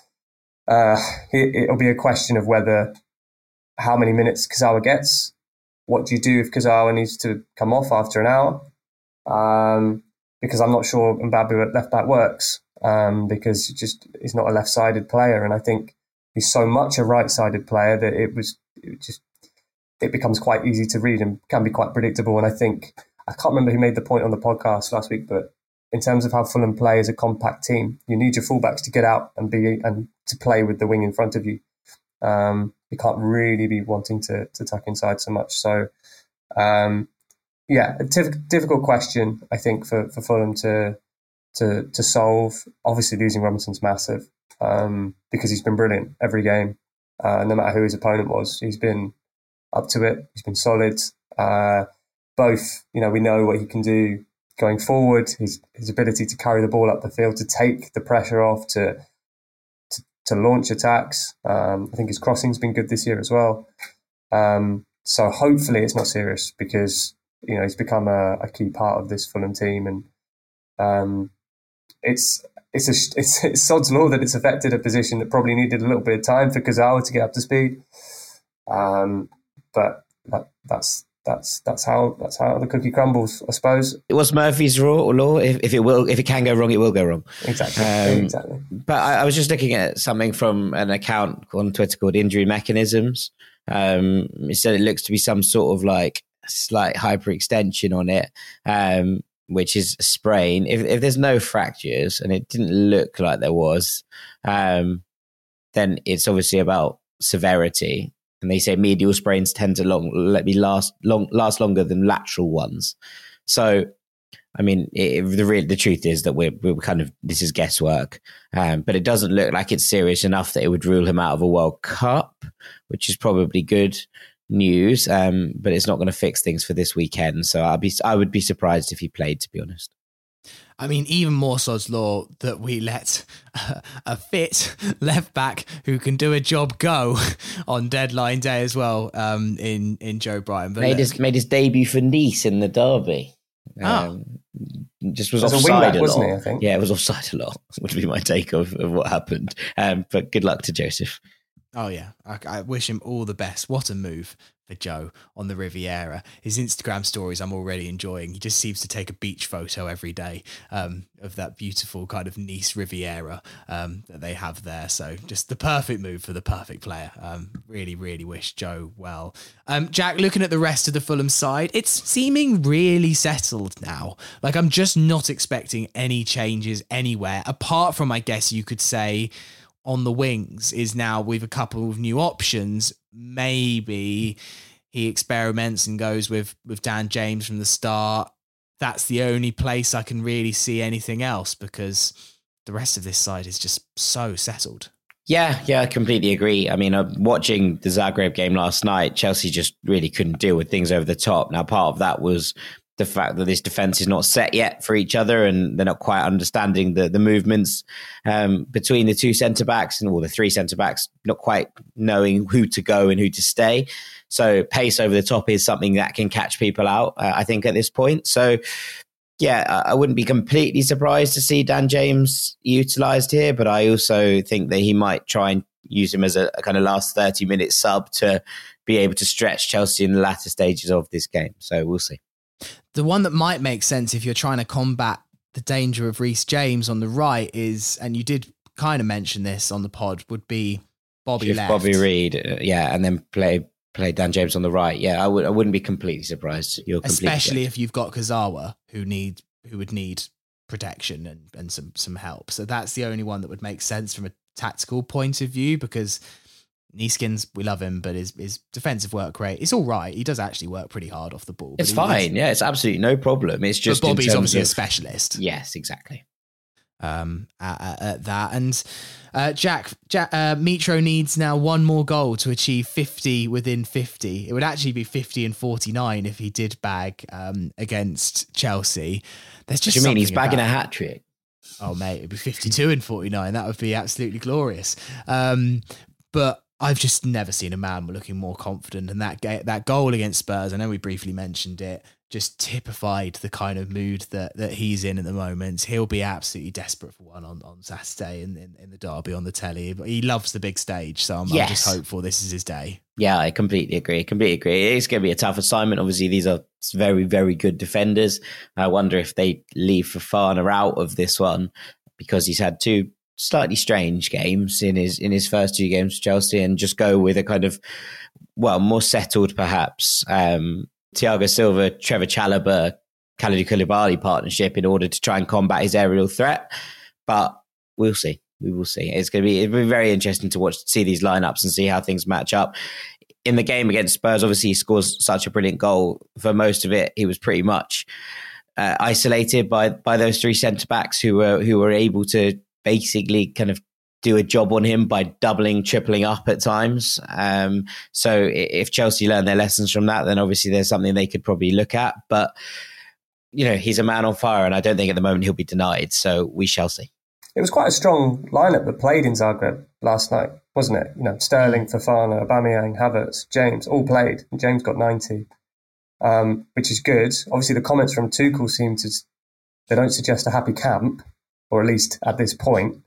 uh, it, it'll be a question of whether how many minutes Kurzawa gets. What do you do if Kurzawa needs to come off after an hour? Um, because I'm not sure Mbabu at left back works um, because he just he's not a left-sided player, and I think he's so much a right-sided player that it was it just it becomes quite easy to read and can be quite predictable. And I think I can't remember who made the point on the podcast last week, but in terms of how Fulham play as a compact team, you need your fullbacks to get out and be and to play with the wing in front of you. Um, you can't really be wanting to to tuck inside so much. So, um, yeah, a tif- difficult question, I think, for, for Fulham to to to solve. Obviously, losing Robinson's massive um, because he's been brilliant every game. Uh, no matter who his opponent was, he's been up to it. He's been solid. Uh, both, you know, we know what he can do going forward. His his ability to carry the ball up the field, to take the pressure off, to to, to launch attacks. Um, I think his crossing's been good this year as well. Um, so hopefully it's not serious because, you know, he's become a, a key part of this Fulham team, and um, it's it's a it's, it's sod's law that it's affected a position that probably needed a little bit of time for Kurzawa to get up to speed. Um, but that, that's that's that's how that's how the cookie crumbles, I suppose. It was Murphy's law. If, if it will, if it can go wrong, it will go wrong. Exactly. Um, exactly. But I, I was just looking at something from an account on Twitter called Injury Mechanisms. Um, it said it looks to be some sort of like slight hyperextension on it, um, which is a sprain. If, if there's no fractures, and it didn't look like there was, um, then it's obviously about severity. And they say medial sprains tend to long, let me last long last longer than lateral ones. So, I mean, it, the real the truth is that we're we're kind of this is guesswork, um, but it doesn't look like it's serious enough that it would rule him out of a World Cup, which is probably good news. Um, but it's not going to fix things for this weekend. So I'd be I would be surprised if he played, to be honest. I mean, even more sod's law that we let a, a fit left back who can do a job go on deadline day as well um, in in Joe Bryan. But made look, his made his debut for Nice in the derby. Um, oh. Just was As a offside wingback, a wasn't lot. he, I think? Yeah, it was offside a lot. Would be my take of, of what happened. Um, but good luck to Joseph. Oh yeah, I, I wish him all the best. What a move for Joe on the Riviera. His Instagram stories I'm already enjoying. He just seems to take a beach photo every day um, of that beautiful kind of Nice Riviera um, that they have there. So just the perfect move for the perfect player. Um, really, really wish Joe well. Um, Jack, looking at the rest of the Fulham side, it's seeming really settled now. Like I'm just not expecting any changes anywhere, apart from, I guess you could say, on the wings is now with a couple of new options. Maybe he experiments and goes with, with Dan James from the start. That's the only place I can really see anything else because the rest of this side is just so settled. Yeah, yeah, I completely agree. I mean, uh, watching the Zagreb game last night, Chelsea just really couldn't deal with things over the top. Now, part of that was the fact that this defense is not set yet for each other and they're not quite understanding the, the movements um, between the two centre-backs and all the three centre-backs, not quite knowing who to go and who to stay. So pace over the top is something that can catch people out, uh, I think, at this point. So, yeah, I wouldn't be completely surprised to see Dan James utilised here, but I also think that he might try and use him as a, a kind of last thirty-minute sub to be able to stretch Chelsea in the latter stages of this game. So we'll see. The one that might make sense if you're trying to combat the danger of Reece James on the right is, and you did kind of mention this on the pod, would be Bobby Shift left. Bobby Reed, uh, yeah, and then play play Dan James on the right. Yeah, I would I wouldn't be completely surprised. You're completely especially correct. if you've got Kurzawa who need who would need protection and, and some some help. So that's the only one that would make sense from a tactical point of view because Neeskins, we love him, but his, his defensive work rate, it's all right. He does actually work pretty hard off the ball. It's fine. Yeah, it's absolutely no problem. It's just but Bobby's obviously of, a specialist. Yes, exactly. Um, at, at, at that. And uh, Jack, Jack uh, Mitro needs now one more goal to achieve fifty within fifty. It would actually be fifty and forty-nine if he did bag um, against Chelsea. There's just what do you mean? He's bagging about, a hat trick. Oh, mate, it'd be fifty-two and forty-nine. That would be absolutely glorious. Um, but I've just never seen a man looking more confident. And that ga- that goal against Spurs, I know we briefly mentioned it, just typified the kind of mood that that he's in at the moment. He'll be absolutely desperate for one on, on Saturday in, in, in the derby on the telly. But he loves the big stage, so I'm, Yes. I'm just hopeful this is his day. Yeah, I completely agree. Completely agree. It's going to be a tough assignment. Obviously, these are very, very good defenders. I wonder if they leave Fofana out of this one because he's had two slightly strange games in his in his first two games for Chelsea, and just go with a kind of, well, more settled perhaps um, Thiago Silva, Trevor Chalobah, Kalidou Koulibaly partnership in order to try and combat his aerial threat. But we'll see. We will see. It's going to be it'll be very interesting to watch, see these lineups and see how things match up. In the game against Spurs, obviously he scores such a brilliant goal. For most of it, he was pretty much uh, isolated by by those three centre backs who were who were able to basically kind of do a job on him by doubling, tripling up at times. Um, so if Chelsea learn their lessons from that, then obviously there's something they could probably look at. But you know, he's a man on fire, and I don't think at the moment he'll be denied. So we shall see. It was quite a strong lineup that played in Zagreb last night, wasn't it? You know, Sterling, Fofana, Aubameyang, Havertz, James, all played. James got ninety, um, which is good. Obviously, the comments from Tuchel seem to, they don't suggest a happy camp, or at least at this point.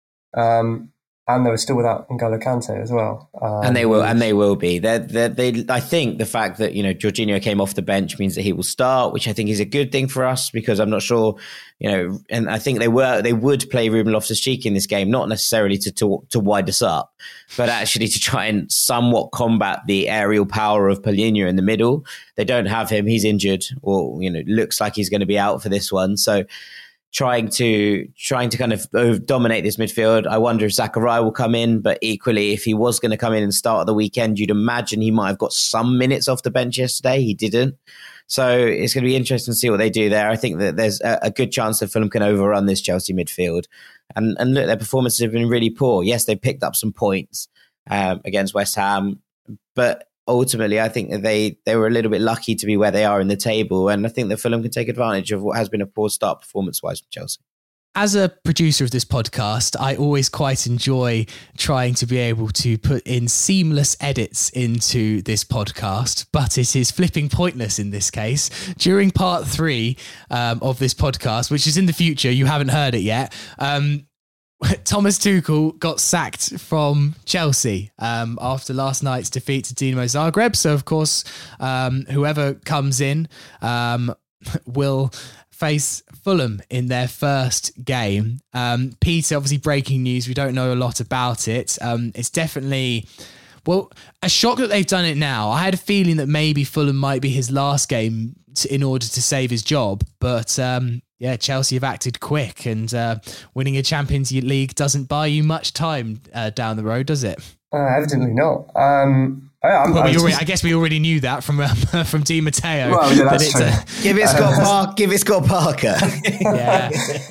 Um, and they were still without N'Golo Kante as well. Um, and they will, and they will be. They're, they're, they, I think the fact that, you know, Jorginho came off the bench means that he will start, which I think is a good thing for us, because I'm not sure, you know, and I think they were, they would play Ruben Loftus-Cheek in this game, not necessarily to, to, to wind us up, but actually to try and somewhat combat the aerial power of Palhinha in the middle. They don't have him. He's injured, or, you know, looks like he's going to be out for this one. So, trying to trying to kind of dominate this midfield. I wonder if Zakaria will come in, but equally, if he was going to come in and start at the weekend, you'd imagine he might have got some minutes off the bench yesterday. He didn't. So it's going to be interesting to see what they do there. I think that there's a, a good chance that Fulham can overrun this Chelsea midfield. And, and look, their performances have been really poor. Yes, they picked up some points um, against West Ham, but ultimately, I think that they, they were a little bit lucky to be where they are in the table. And I think that Fulham can take advantage of what has been a poor start performance-wise from Chelsea. As a producer of this podcast, I always quite enjoy trying to be able to put in seamless edits into this podcast, but it is flipping pointless in this case. During part three um, of this podcast, which is in the future, you haven't heard it yet, um, Thomas Tuchel got sacked from Chelsea um, after last night's defeat to Dinamo Zagreb. So, of course, um, whoever comes in um, will face Fulham in their first game. Um, Peter, obviously breaking news. We don't know a lot about it. Um, it's definitely... Well, a shock that they've done it now. I had a feeling that maybe Fulham might be his last game to, in order to save his job. But um, yeah, Chelsea have acted quick, and uh, winning a Champions League doesn't buy you much time uh, down the road, does it? Uh, evidently not. Um, I, I'm, well, I'm we already, just, I guess we already knew that from um, from Di Matteo. Well, yeah, that's it's true. A, Give it Scott Park. Give it Scott Parker. yeah.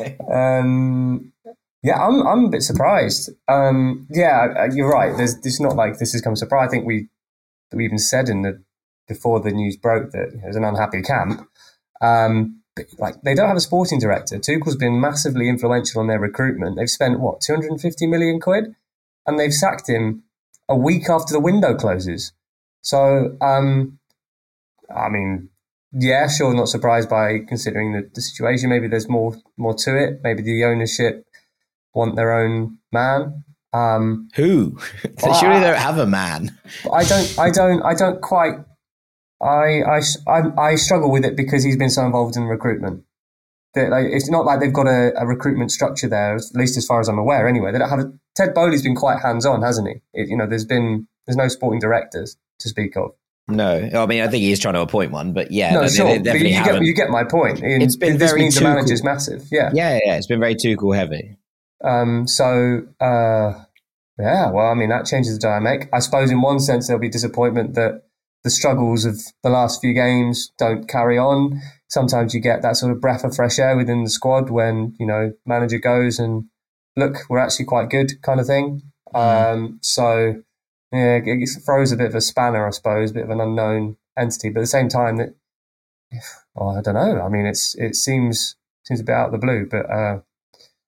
um, yeah, I'm I'm a bit surprised. Um, yeah, you're right. There's it's not like this has come as a surprise. I think we we even said in the before the news broke that it was an unhappy camp. Um, but like they don't have a sporting director. Tuchel's been massively influential on their recruitment. They've spent what two hundred fifty million quid, and they've sacked him a week after the window closes. So, um, I mean, yeah, sure, not surprised by considering the, the situation. Maybe there's more more to it. Maybe the ownership want their own man. Um, Who? They well, surely I, don't have a man. I don't. I don't. I don't quite. I, I, I, I struggle with it because he's been so involved in recruitment. That like, it's not like they've got a, a recruitment structure there, at least as far as I'm aware. Anyway, they don't have. A, Ted Bowley's been quite hands-on, hasn't he? It, you know, there's been there's no sporting directors to speak of. No, I mean I think he's trying to appoint one, but yeah, no, they, sure. they but definitely you haven't. get you get my point. In, It's been this very means the Tuchel. manager's massive. Yeah, yeah, yeah. It's been very Tuchel heavy. Um. So, uh, yeah. Well, I mean that changes the dynamic. I suppose in one sense there'll be disappointment that the struggles of the last few games don't carry on. Sometimes you get that sort of breath of fresh air within the squad when, you know, manager goes and look, we're actually quite good kind of thing. Mm. Um, so, yeah, it throws a bit of a spanner, I suppose, a bit of an unknown entity. But at the same time, that well, I don't know. I mean, it's it seems seems a bit out of the blue, but uh,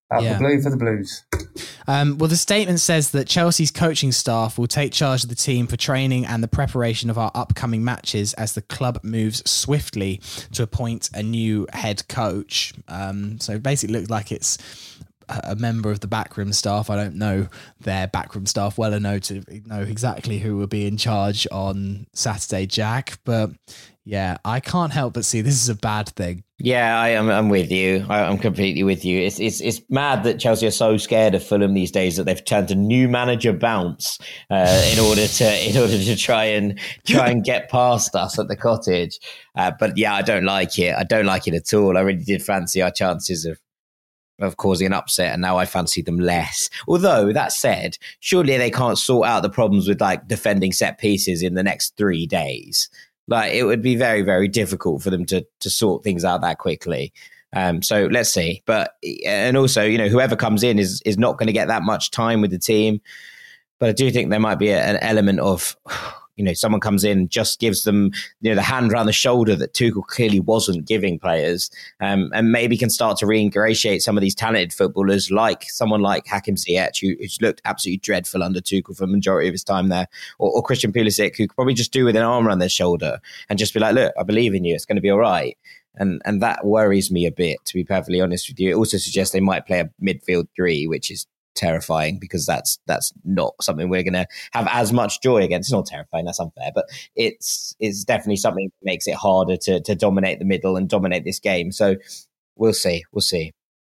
Out Yeah. the blue for the Blues. Um, well, the statement says that Chelsea's coaching staff will take charge of the team for training and the preparation of our upcoming matches as the club moves swiftly to appoint a new head coach. Um, so it basically looks like it's a member of the backroom staff. I don't know their backroom staff well enough to know exactly who will be in charge on Saturday, Jack. But yeah, I can't help but see this is a bad thing. Yeah, I am. I'm with you. I, I'm completely with you. It's it's it's mad that Chelsea are so scared of Fulham these days that they've turned to new manager bounce uh, in order to in order to try and try and get past us at the Cottage. Uh, but yeah, I don't like it. I don't like it at all. I really did fancy our chances of of causing an upset, and now I fancy them less. Although, that said, surely they can't sort out the problems with like defending set pieces in the next three days. Like, it would be very, very difficult for them to to sort things out that quickly. Um, so let's see. But and also, you know, whoever comes in is is not going to get that much time with the team. But I do think there might be a, an element of, you know, someone comes in, just gives them, you know, the hand around the shoulder that Tuchel clearly wasn't giving players, um, and maybe can start to re-ingratiate some of these talented footballers, like someone like Hakim Ziyech, who, who's looked absolutely dreadful under Tuchel for the majority of his time there, or, or Christian Pulisic, who could probably just do with an arm around their shoulder and just be like, look, I believe in you, it's going to be all right. And and that worries me a bit, to be perfectly honest with you. It also suggests they might play a midfield three, which is terrifying, because that's that's not something we're going to have as much joy against. It's not terrifying, that's unfair, but it's it's definitely something that makes it harder to to dominate the middle and dominate this game. So we'll see, we'll see.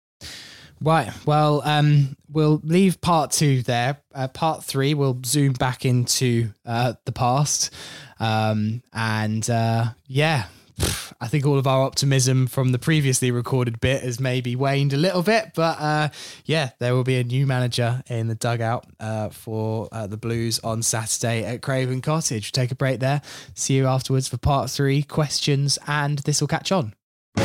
Right, well, um, we'll leave part two there. Uh, part three, we'll zoom back into uh, the past. Um, and uh, yeah, I think all of our optimism from the previously recorded bit has maybe waned a little bit, but uh, yeah, there will be a new manager in the dugout uh, for uh, the Blues on Saturday at Craven Cottage. We'll take a break there. See you afterwards for part three, questions, and This Will Catch On.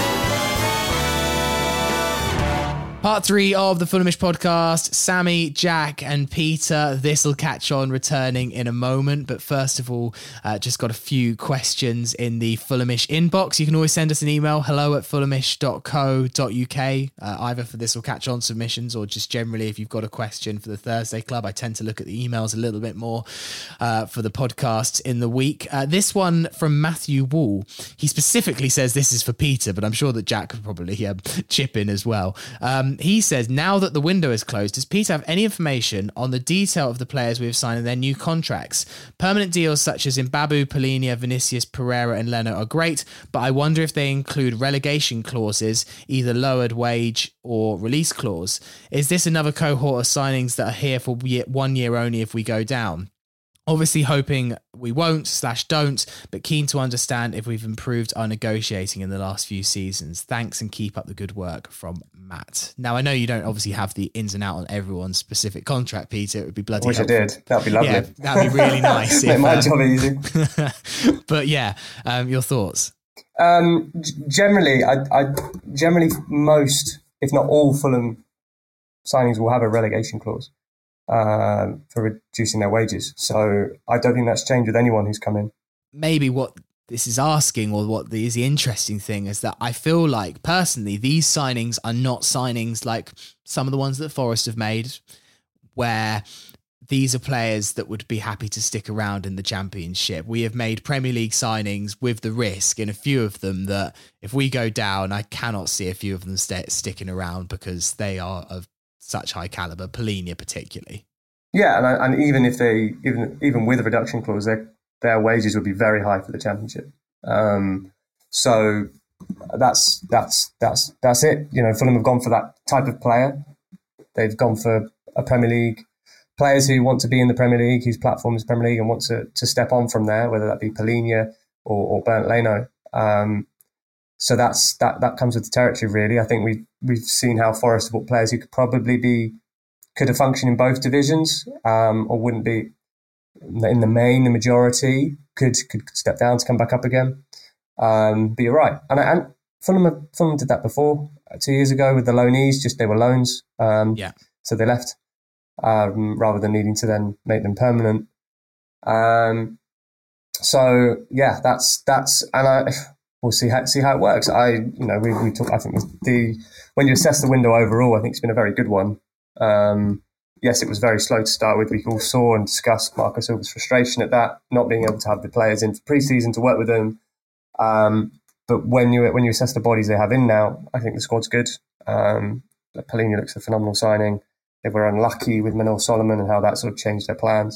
Part three of the Fulhamish podcast. Sammy, Jack and Peter. This'll catch on returning in a moment. But first of all, uh, just got a few questions in the Fulhamish inbox. You can always send us an email, hello at fulhamish dot co dot uk, uh, either for This'll Catch On submissions or just generally if you've got a question for the Thursday Club. I tend to look at the emails a little bit more uh, for the podcasts in the week. Uh, this one from Matthew Wall. He specifically says this is for Peter, but I'm sure that Jack could probably uh, chip in as well. Um, He says, now that the window is closed, does Peter have any information on the detail of the players we have signed in their new contracts? Permanent deals such as Mbabu, Polinia, Vinicius, Pereira and Leno are great, but I wonder if they include relegation clauses, either lowered wage or release clause. Is this another cohort of signings that are here for one year only if we go down? Obviously hoping we won't slash don't, but keen to understand if we've improved our negotiating in the last few seasons. Thanks and keep up the good work, from Matt. Now, I know you don't obviously have the ins and out on everyone's specific contract, Peter. It would be bloody I wish helpful. I did. That'd be lovely. Yeah, that'd be really nice. Make if, my um, job easy. But yeah, um, your thoughts? Um, g- generally, I, I generally most, if not all, Fulham signings will have a relegation clause um, for reducing their wages. So I don't think that's changed with anyone who's come in. Maybe what this is asking, or what the, is the interesting thing, is that I feel like personally these signings are not signings like some of the ones that Forest have made, where these are players that would be happy to stick around in the Championship. We have made Premier League signings with the risk in a few of them that if we go down, I cannot see a few of them st- sticking around because they are of such high caliber, Polinia particularly. Yeah, and, I, and even if they, even even with a reduction clause, their their wages would be very high for the Championship. Um, so that's that's that's that's it. You know, Fulham have gone for that type of player. They've gone for a Premier League players who want to be in the Premier League, whose platform is Premier League, and want to to step on from there, whether that be Polinia or, or Bernd Leno. Um, so that's that that comes with the territory, really. I think we we've seen how Forest have bought players who could probably be could have functioned in both divisions, um, or wouldn't be in the main. The majority could could step down to come back up again. Um, but you're right, and and Fulham Fulham did that before uh, two years ago with the loanees. Just they were loans, um, yeah. So they left um, rather than needing to then make them permanent. Um, so yeah, that's that's and I we'll see how see how it works. I you know we we talk. I think the when you assess the window overall, I think it's been a very good one. Um, yes, it was very slow to start with. We all saw and discussed Marco Silva's frustration at that, not being able to have the players in for pre-season to work with them. Um, but when you when you assess the bodies they have in now, I think the squad's good. Um, Pellegrini looks a phenomenal signing. They were unlucky with Manil Solomon and how that sort of changed their plans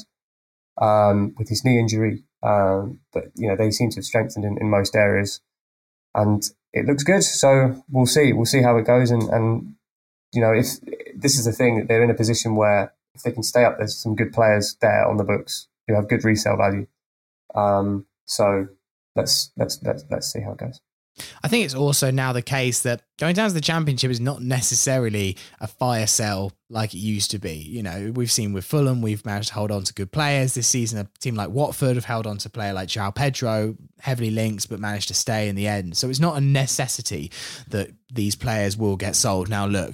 um, with his knee injury. Um, but you know they seem to have strengthened in, in most areas, and it looks good. So we'll see. We'll see how it goes. And, and you know, if this is the thing, that they're in a position where if they can stay up, there's some good players there on the books who have good resale value. Um, so let's let's let's let's see how it goes. I think it's also now the case that going down to the Championship is not necessarily a fire sale like it used to be. You know, we've seen with Fulham, we've managed to hold on to good players this season. A team like Watford have held on to a player like João Pedro, heavily linked, but managed to stay in the end. So it's not a necessity that these players will get sold. Now, look,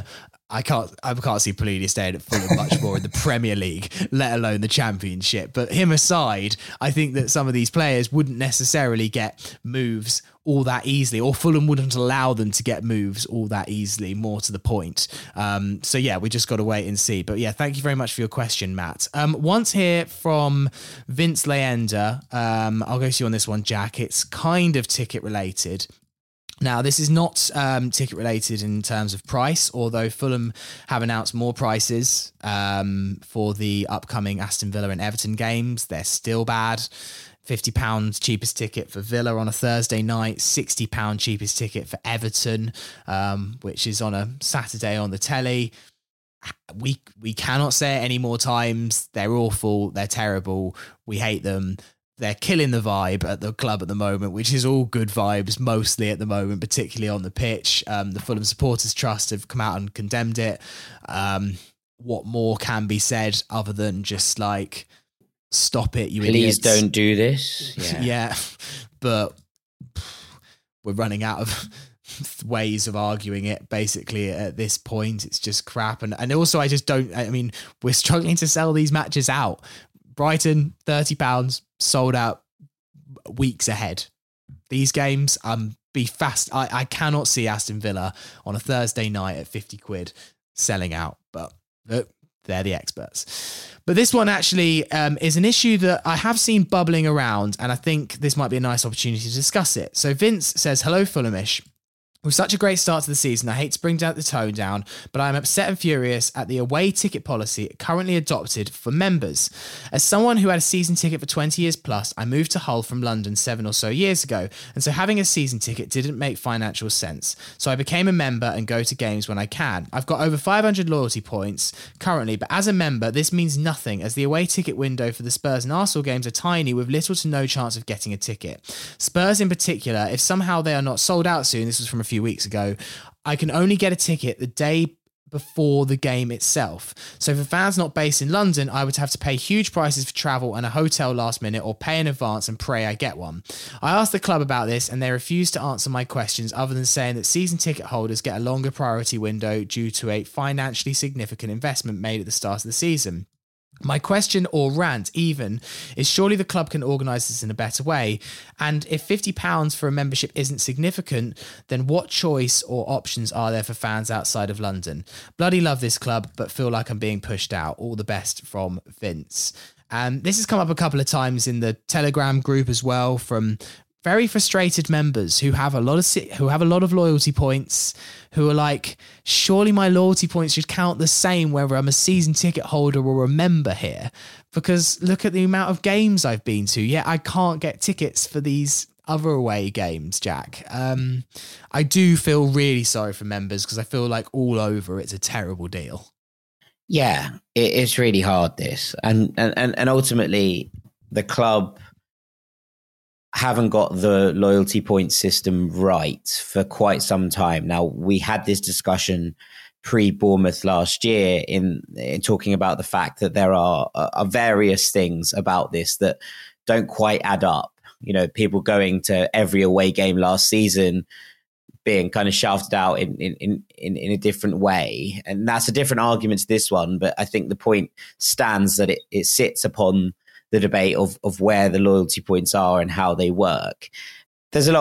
I can't I can't see Pellegrini staying at Fulham much more in the Premier League, let alone the Championship. But him aside, I think that some of these players wouldn't necessarily get moves all that easily, or Fulham wouldn't allow them to get moves all that easily, more to the point. Um, so yeah, we just got to wait and see. But yeah, thank you very much for your question, Matt. Um, once here from Vince Leander, um, I'll go to you on this one, Jack. It's kind of ticket related. Now, this is not um, ticket related in terms of price, although Fulham have announced more prices um, for the upcoming Aston Villa and Everton games. They're still bad. fifty pounds cheapest ticket for Villa on a Thursday night, sixty pounds cheapest ticket for Everton, um, which is on a Saturday on the telly. We we cannot say it any more times. They're awful. They're terrible. We hate them. They're killing the vibe at the club at the moment, which is all good vibes mostly at the moment, particularly on the pitch. Um, the Fulham Supporters Trust have come out and condemned it. Um, what more can be said other than just like, stop it, you Please idiots. don't do this. Yeah. yeah, but we're running out of ways of arguing it basically at this point. It's just crap. And, and also I just don't, I mean, we're struggling to sell these matches out. Brighton, thirty pounds, sold out weeks ahead. These games, um, be fast. I, I cannot see Aston Villa on a Thursday night at fifty quid selling out, but look, they're the experts. But this one actually um, is an issue that I have seen bubbling around, and I think this might be a nice opportunity to discuss it. So Vince says, hello, Fulhamish. With such a great start to the season, I hate to bring down the tone down, but I am upset and furious at the away ticket policy currently adopted for members. As someone who had a season ticket for twenty years plus, I moved to Hull from London seven or so years ago, and so having a season ticket didn't make financial sense. So I became a member and go to games when I can. I've got over five hundred loyalty points currently, but as a member, this means nothing, as the away ticket window for the Spurs and Arsenal games are tiny with little to no chance of getting a ticket. Spurs in particular, if somehow they are not sold out soon, this was from a few weeks ago, I can only get a ticket the day before the game itself. So for fans not based in London, I would have to pay huge prices for travel and a hotel last minute, or pay in advance and pray I get one. I asked the club about this and they refused to answer my questions, other than saying that season ticket holders get a longer priority window due to a financially significant investment made at the start of the season. My question, or rant even, is surely the club can organise this in a better way. And if fifty pounds for a membership isn't significant, then what choice or options are there for fans outside of London? Bloody love this club, but feel like I'm being pushed out. All the best, from Vince. Um, this has come up a couple of times in the Telegram group as well, from very frustrated members who have a lot of who have a lot of loyalty points, who are like, surely my loyalty points should count the same whether I'm a season ticket holder or a member here, because look at the amount of games I've been to. Yeah, I can't get tickets for these other away games, Jack. Um, I do feel really sorry for members, because I feel like all over it's a terrible deal. Yeah, it, it's really hard, this. And, and, and ultimately, the club haven't got the loyalty point system right for quite some time. Now, we had this discussion pre-Bournemouth last year in, in talking about the fact that there are, are various things about this that don't quite add up. You know, people going to every away game last season being kind of shouted out in, in, in, in a different way. And that's a different argument to this one. But I think the point stands that it, it sits upon the debate of, of where the loyalty points are and how they work. There's a lot of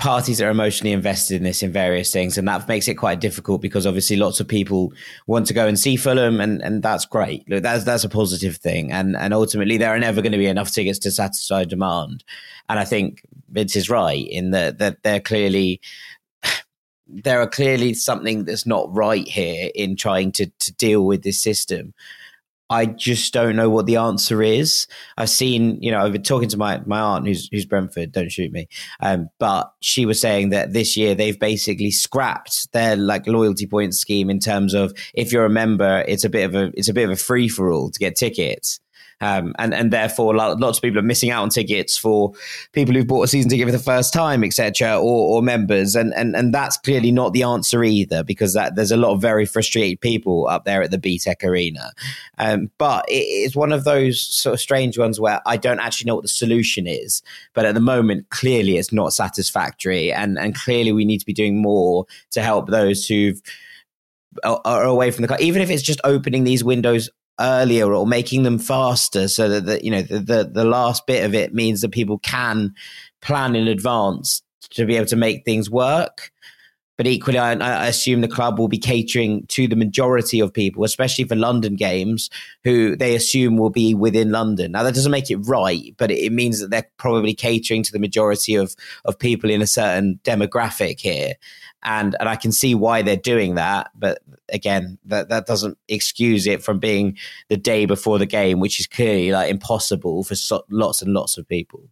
parties that are emotionally invested in this in various things, and that makes it quite difficult because obviously lots of people want to go and see Fulham, and, and that's great. Look, that's that's a positive thing, and and ultimately there are never going to be enough tickets to satisfy demand. And I think Vince is right in that that they're clearly there are clearly something that's not right here in trying to to deal with this system. I just don't know what the answer is. I've seen, you know, I've been talking to my, my aunt who's who's Brentford, don't shoot me. Um, but she was saying that this year they've basically scrapped their like loyalty point scheme in terms of if you're a member, it's a bit of a it's a bit of a free for all to get tickets. Um, and, and therefore, lots of people are missing out on tickets for people who've bought a season ticket for the first time, et cetera, or, or members. And, and and that's clearly not the answer either, because that, there's a lot of very frustrated people up there at the B T E C Arena. Um, but it, it's one of those sort of strange ones where I don't actually know what the solution is. But at the moment, clearly it's not satisfactory. And, and clearly we need to be doing more to help those who've are, are away from the car, even if it's just opening these windows earlier or making them faster, so that the, you know the, the the last bit of it means that people can plan in advance to be able to make things work. But equally, I, I assume the club will be catering to the majority of people, especially for London games, who they assume will be within London. Now, that doesn't make it right, but it, it means that they're probably catering to the majority of of people in a certain demographic here. And and I can see why they're doing that. But again, that, that doesn't excuse it from being the day before the game, which is clearly like impossible for so, lots and lots of people.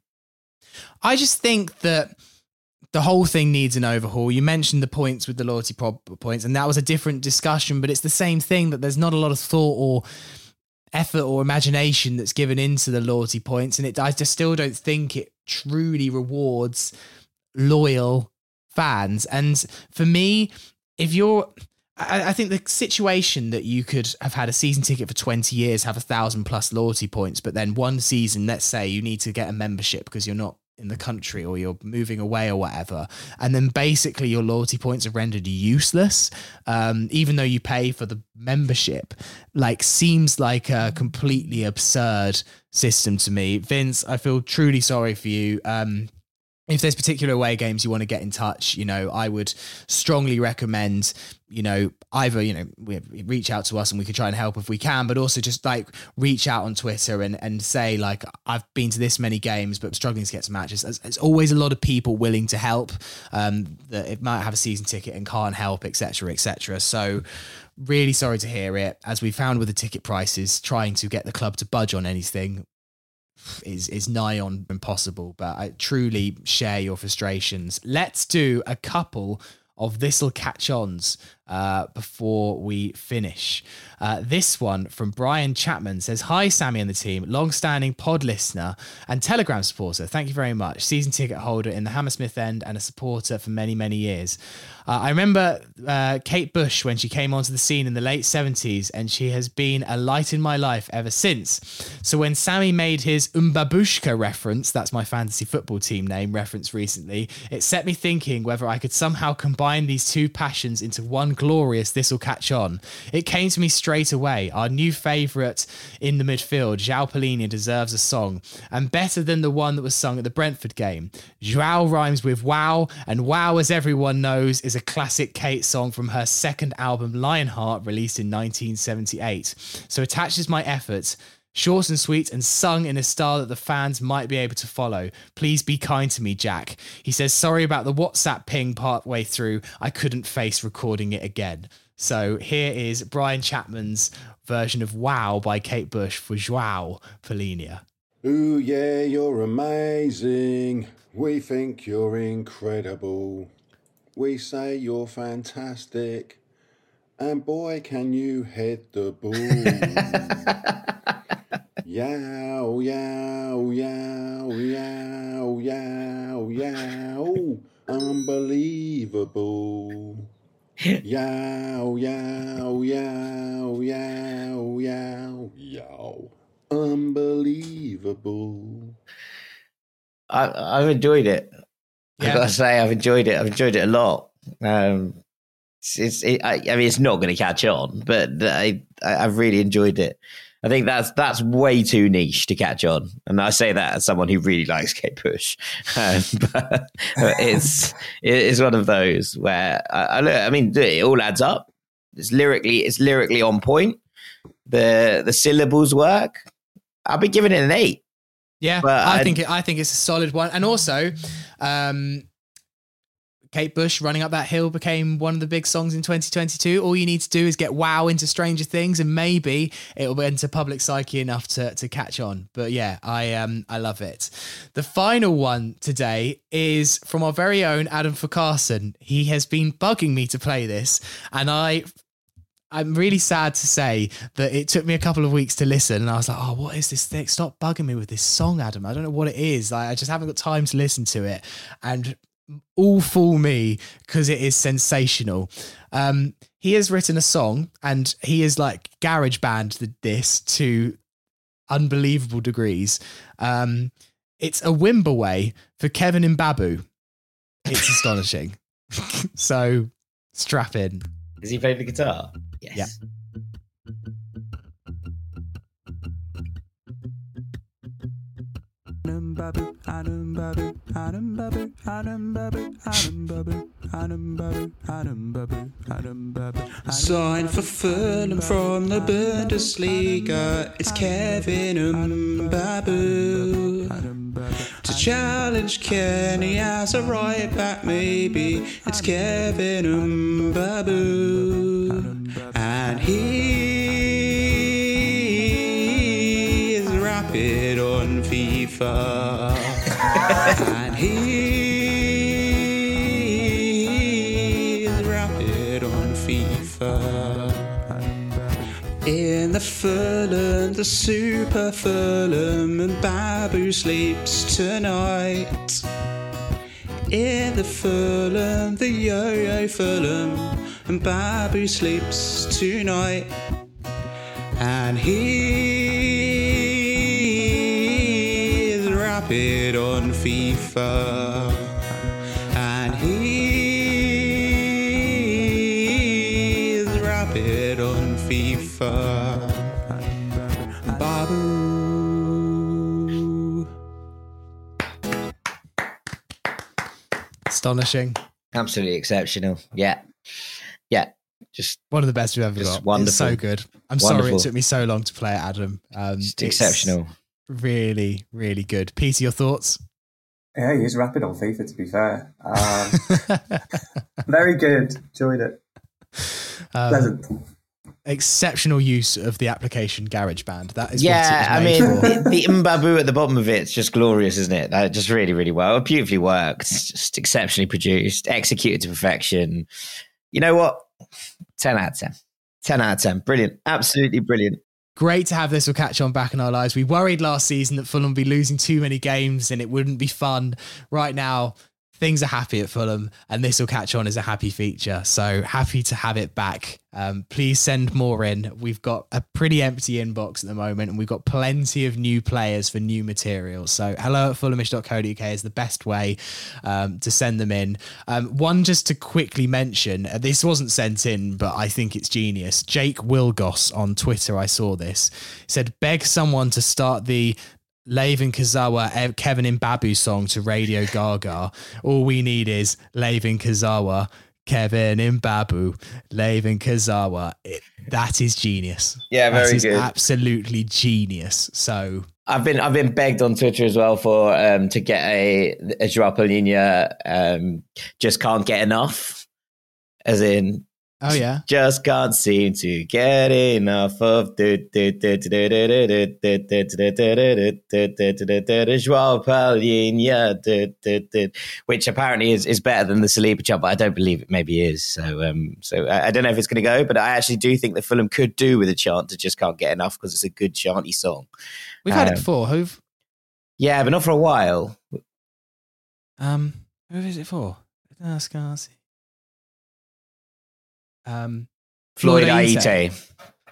I just think that the whole thing needs an overhaul. You mentioned the points with the loyalty pro- points, and that was a different discussion, but it's the same thing, that there's not a lot of thought or effort or imagination that's given into the loyalty points. And it, I just still don't think it truly rewards loyal fans. And for me, if you're, I, I think the situation that you could have had a season ticket for twenty years, have a thousand plus loyalty points, but then one season, let's say you need to get a membership because you're not in the country or you're moving away or whatever, and then basically your loyalty points are rendered useless, um, even though you pay for the membership, like seems like a completely absurd system to me. Vince, I feel truly sorry for you. Um, If there's particular away games you want to get in touch, you know, I would strongly recommend, you know, either, you know, we reach out to us and we can try and help if we can, but also just like reach out on Twitter and, and say like, I've been to this many games, but struggling to get to matches. There's, there's always a lot of people willing to help, um, that it might have a season ticket and can't help, et cetera, et cetera. So really sorry to hear it. As we found with the ticket prices, trying to get the club to budge on anything is is nigh on impossible, but I truly share your frustrations. Let's do a couple of this'll catch ons uh, before we finish. Uh, this one from Brian Chapman says, hi, Sammy and the team, long-standing pod listener and Telegram supporter. Thank you very much. Season ticket holder in the Hammersmith end and a supporter for many, many years. Uh, I remember uh, Kate Bush when she came onto the scene in the late seventies, and she has been a light in my life ever since. So when Sammy made his Umbabushka reference, that's my fantasy football team name, reference recently, it set me thinking whether I could somehow combine these two passions into one glorious this'll catch on. It came to me straight away. Our new favourite in the midfield, João Palhinha, deserves a song, and better than the one that was sung at the Brentford game. João rhymes with wow, and wow, as everyone knows, is a classic Kate song from her second album Lionheart, released in nineteen seventy-eight. So attaches my efforts, short and sweet and sung in a style that the fans might be able to follow. Please be kind to me, Jack. He says, sorry about the WhatsApp ping part way through. I couldn't face recording it again. So here is Brian Chapman's version of Wow by Kate Bush for João Palhinha. Ooh, yeah, you're amazing. We think you're incredible. We say you're fantastic. And boy, can you head the ball. Yow, yow, yow, yow, yow, yow. Unbelievable. Yow, yow, yow, yow, yow, yow. Unbelievable. I, I've enjoyed it. Yeah. I've got to say, I've enjoyed it. I've enjoyed it a lot. Um, it's, it's it, I, I mean, it's not going to catch on, but I, I, I've really enjoyed it. I think that's that's way too niche to catch on, and I say that as someone who really likes Kate Bush. Um, but it's it's one of those where I, I, look, I mean, it all adds up. It's lyrically it's lyrically on point. The the syllables work. I'll be giving it an eight. Yeah, but I I'd, think it, I think it's a solid one, and also. Um, Kate Bush, Running Up That Hill, became one of the big songs in twenty twenty-two. All you need to do is get Wow into Stranger Things, and maybe it'll enter public psyche enough to to catch on. But yeah, I um I love it. The final one today is from our very own Adam Farcarson. He has been bugging me to play this, and I. I'm really sad to say that it took me a couple of weeks to listen, and I was like, oh, what is this thing? Stop bugging me with this song, Adam. I don't know what it is. Like, I just haven't got time to listen to it. And all fool me because it is sensational. Um, he has written a song, and he is like garage banded this to unbelievable degrees. Um, it's a Wimberway for Kevin Mbabu. It's astonishing. So strap in. Does he play the guitar? Yes. Yeah. Signed for Fulham from the Bundesliga, it's Kevin Mbabu. To challenge Kenny as a right back, maybe it's Kevin Mbabu. And he is rapid on FIFA. And he is rapid on FIFA. In the Fulham, the Super Fulham, and Babu sleeps tonight. In the Fulham, the Yo-Yo Fulham, and Babu sleeps tonight. And he is rapid on FIFA. And he is rapid on FIFA. Babu. Astonishing. Absolutely exceptional. Yeah. Yeah. Just one of the best we've ever just got. Wonderful. It's so good. I'm Wonderful. sorry it took me so long to play it, Adam. Um, just exceptional. Really, really good. Peter, your thoughts? Yeah, he is rapid on FIFA, to be fair. Um, very good. Enjoyed it. Um, Pleasant. Exceptional use of the application GarageBand. That is yeah, what it was made I mean, for. the, the Mbabu at the bottom of it's just glorious, isn't it? That just really, really well. It beautifully worked. Just exceptionally produced, executed to perfection. You know what? ten out of ten. ten out of ten. Brilliant. Absolutely brilliant. Great to have this will catch on back in our lives. We worried last season that Fulham would be losing too many games and it wouldn't be fun. Right now, things are happy at Fulham, and this will catch on as a happy feature. So happy to have it back. Um, please send more in. We've got a pretty empty inbox at the moment, and we've got plenty of new players for new material. So hello at fulhamish dot co dot uk is the best way um, to send them in. Um, one just to quickly mention, uh, this wasn't sent in, but I think it's genius. Jake Wilgos on Twitter, I saw this, said, beg someone to start the Layvin Kazawa, Kevin Mbabu song to Radio Gaga. All we need is Layvin Kazawa, Kevin Mbabu, Layvin Kazawa. It, that is genius. Yeah, very that is good. Absolutely genius. So I've been I've been begged on Twitter as well for um, to get a a Joao Palhinha, um just can't get enough, as in. Oh yeah, just can't seem to get enough of Joao Palhinha, which apparently is, is better than the Saliba chant, but I don't believe it maybe is. So um, so I, I don't know if it's going to go, but I actually do think that Fulham could do with a chant to just can't get enough because it's a good chanty song. We've had um, it before. Who've? Yeah, but not for a while. Um, who is it for? Oh, Scarsy. Um, Floyd Aite.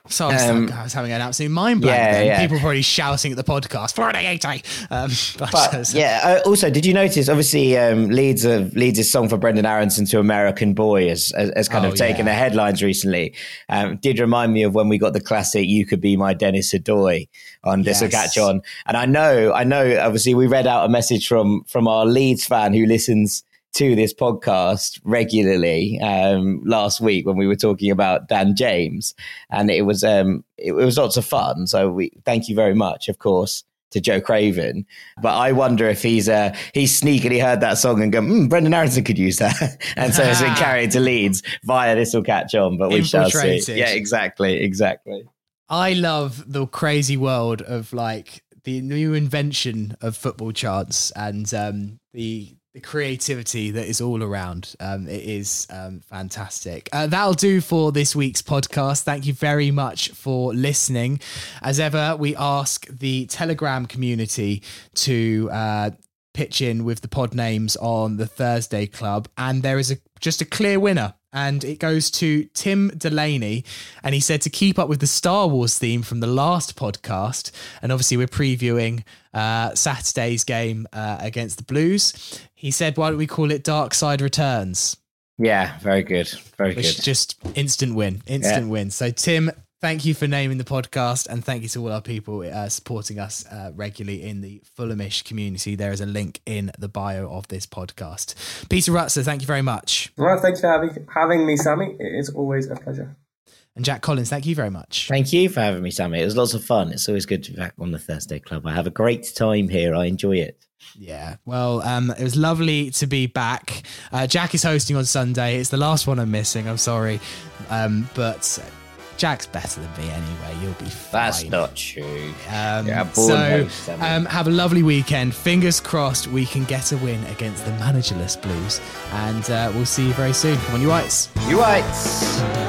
So I was, Um, I was having an absolute mind blank. yeah, then. yeah. People probably shouting at the podcast. Florida eighty. Um, but, But yeah, uh, also, did you notice? Obviously, um, Leeds of Leeds' song for Brendan Aronson to American Boy has, has, has kind Oh, of taken yeah. the headlines recently. Um, did remind me of when we got the classic "You Could Be My Dennis Adoy" on This Will Yes. Catch On, and I know, I know. Obviously, we read out a message from from our Leeds fan who listens to this podcast regularly um, last week when we were talking about Dan James, and it was um, it, it was lots of fun. So we thank you very much, of course, to Joe Craven. But I wonder if he's uh, he's sneakily heard that song and gone, mm, Brendan Aronson could use that, and so it's been carried to Leeds via This Will Catch On. But we shall see. Infiltrated. Yeah, exactly, exactly. I love the crazy world of like the new invention of football chants and um, the the creativity that is all around. Um, it is um, fantastic. Uh, that'll do for this week's podcast. Thank you very much for listening. As ever, we ask the Telegram community to uh, pitch in with the pod names on the Thursday Club, and there is a just a clear winner. And it goes to Tim Delaney. And he said to keep up with the Star Wars theme from the last podcast. And obviously we're previewing uh, Saturday's game uh, against the Blues. He said, why don't we call it Dark Side Returns? Yeah, very good. Very Which good. just instant win, instant Yeah. win. So Tim, thank you for naming the podcast, and thank you to all our people uh, supporting us uh, regularly in the Fulhamish community. There is a link in the bio of this podcast. Peter Rutzer, thank you very much. Well, thank you for having, having me, Sammy. It is always a pleasure. And Jack Collins, thank you very much. Thank you for having me, Sammy. It was lots of fun. It's always good to be back on the Thursday Club. I have a great time here. I enjoy it. Yeah, well, um, it was lovely to be back. Uh, Jack is hosting on Sunday. It's the last one I'm missing. I'm sorry. Um, but Jack's better than me anyway. You'll be fine. That's not true. Um, Yeah, born so host, Sammy. um, have a lovely weekend. Fingers crossed we can get a win against the managerless Blues. And uh, we'll see you very soon. Come on, you Whites. You Whites.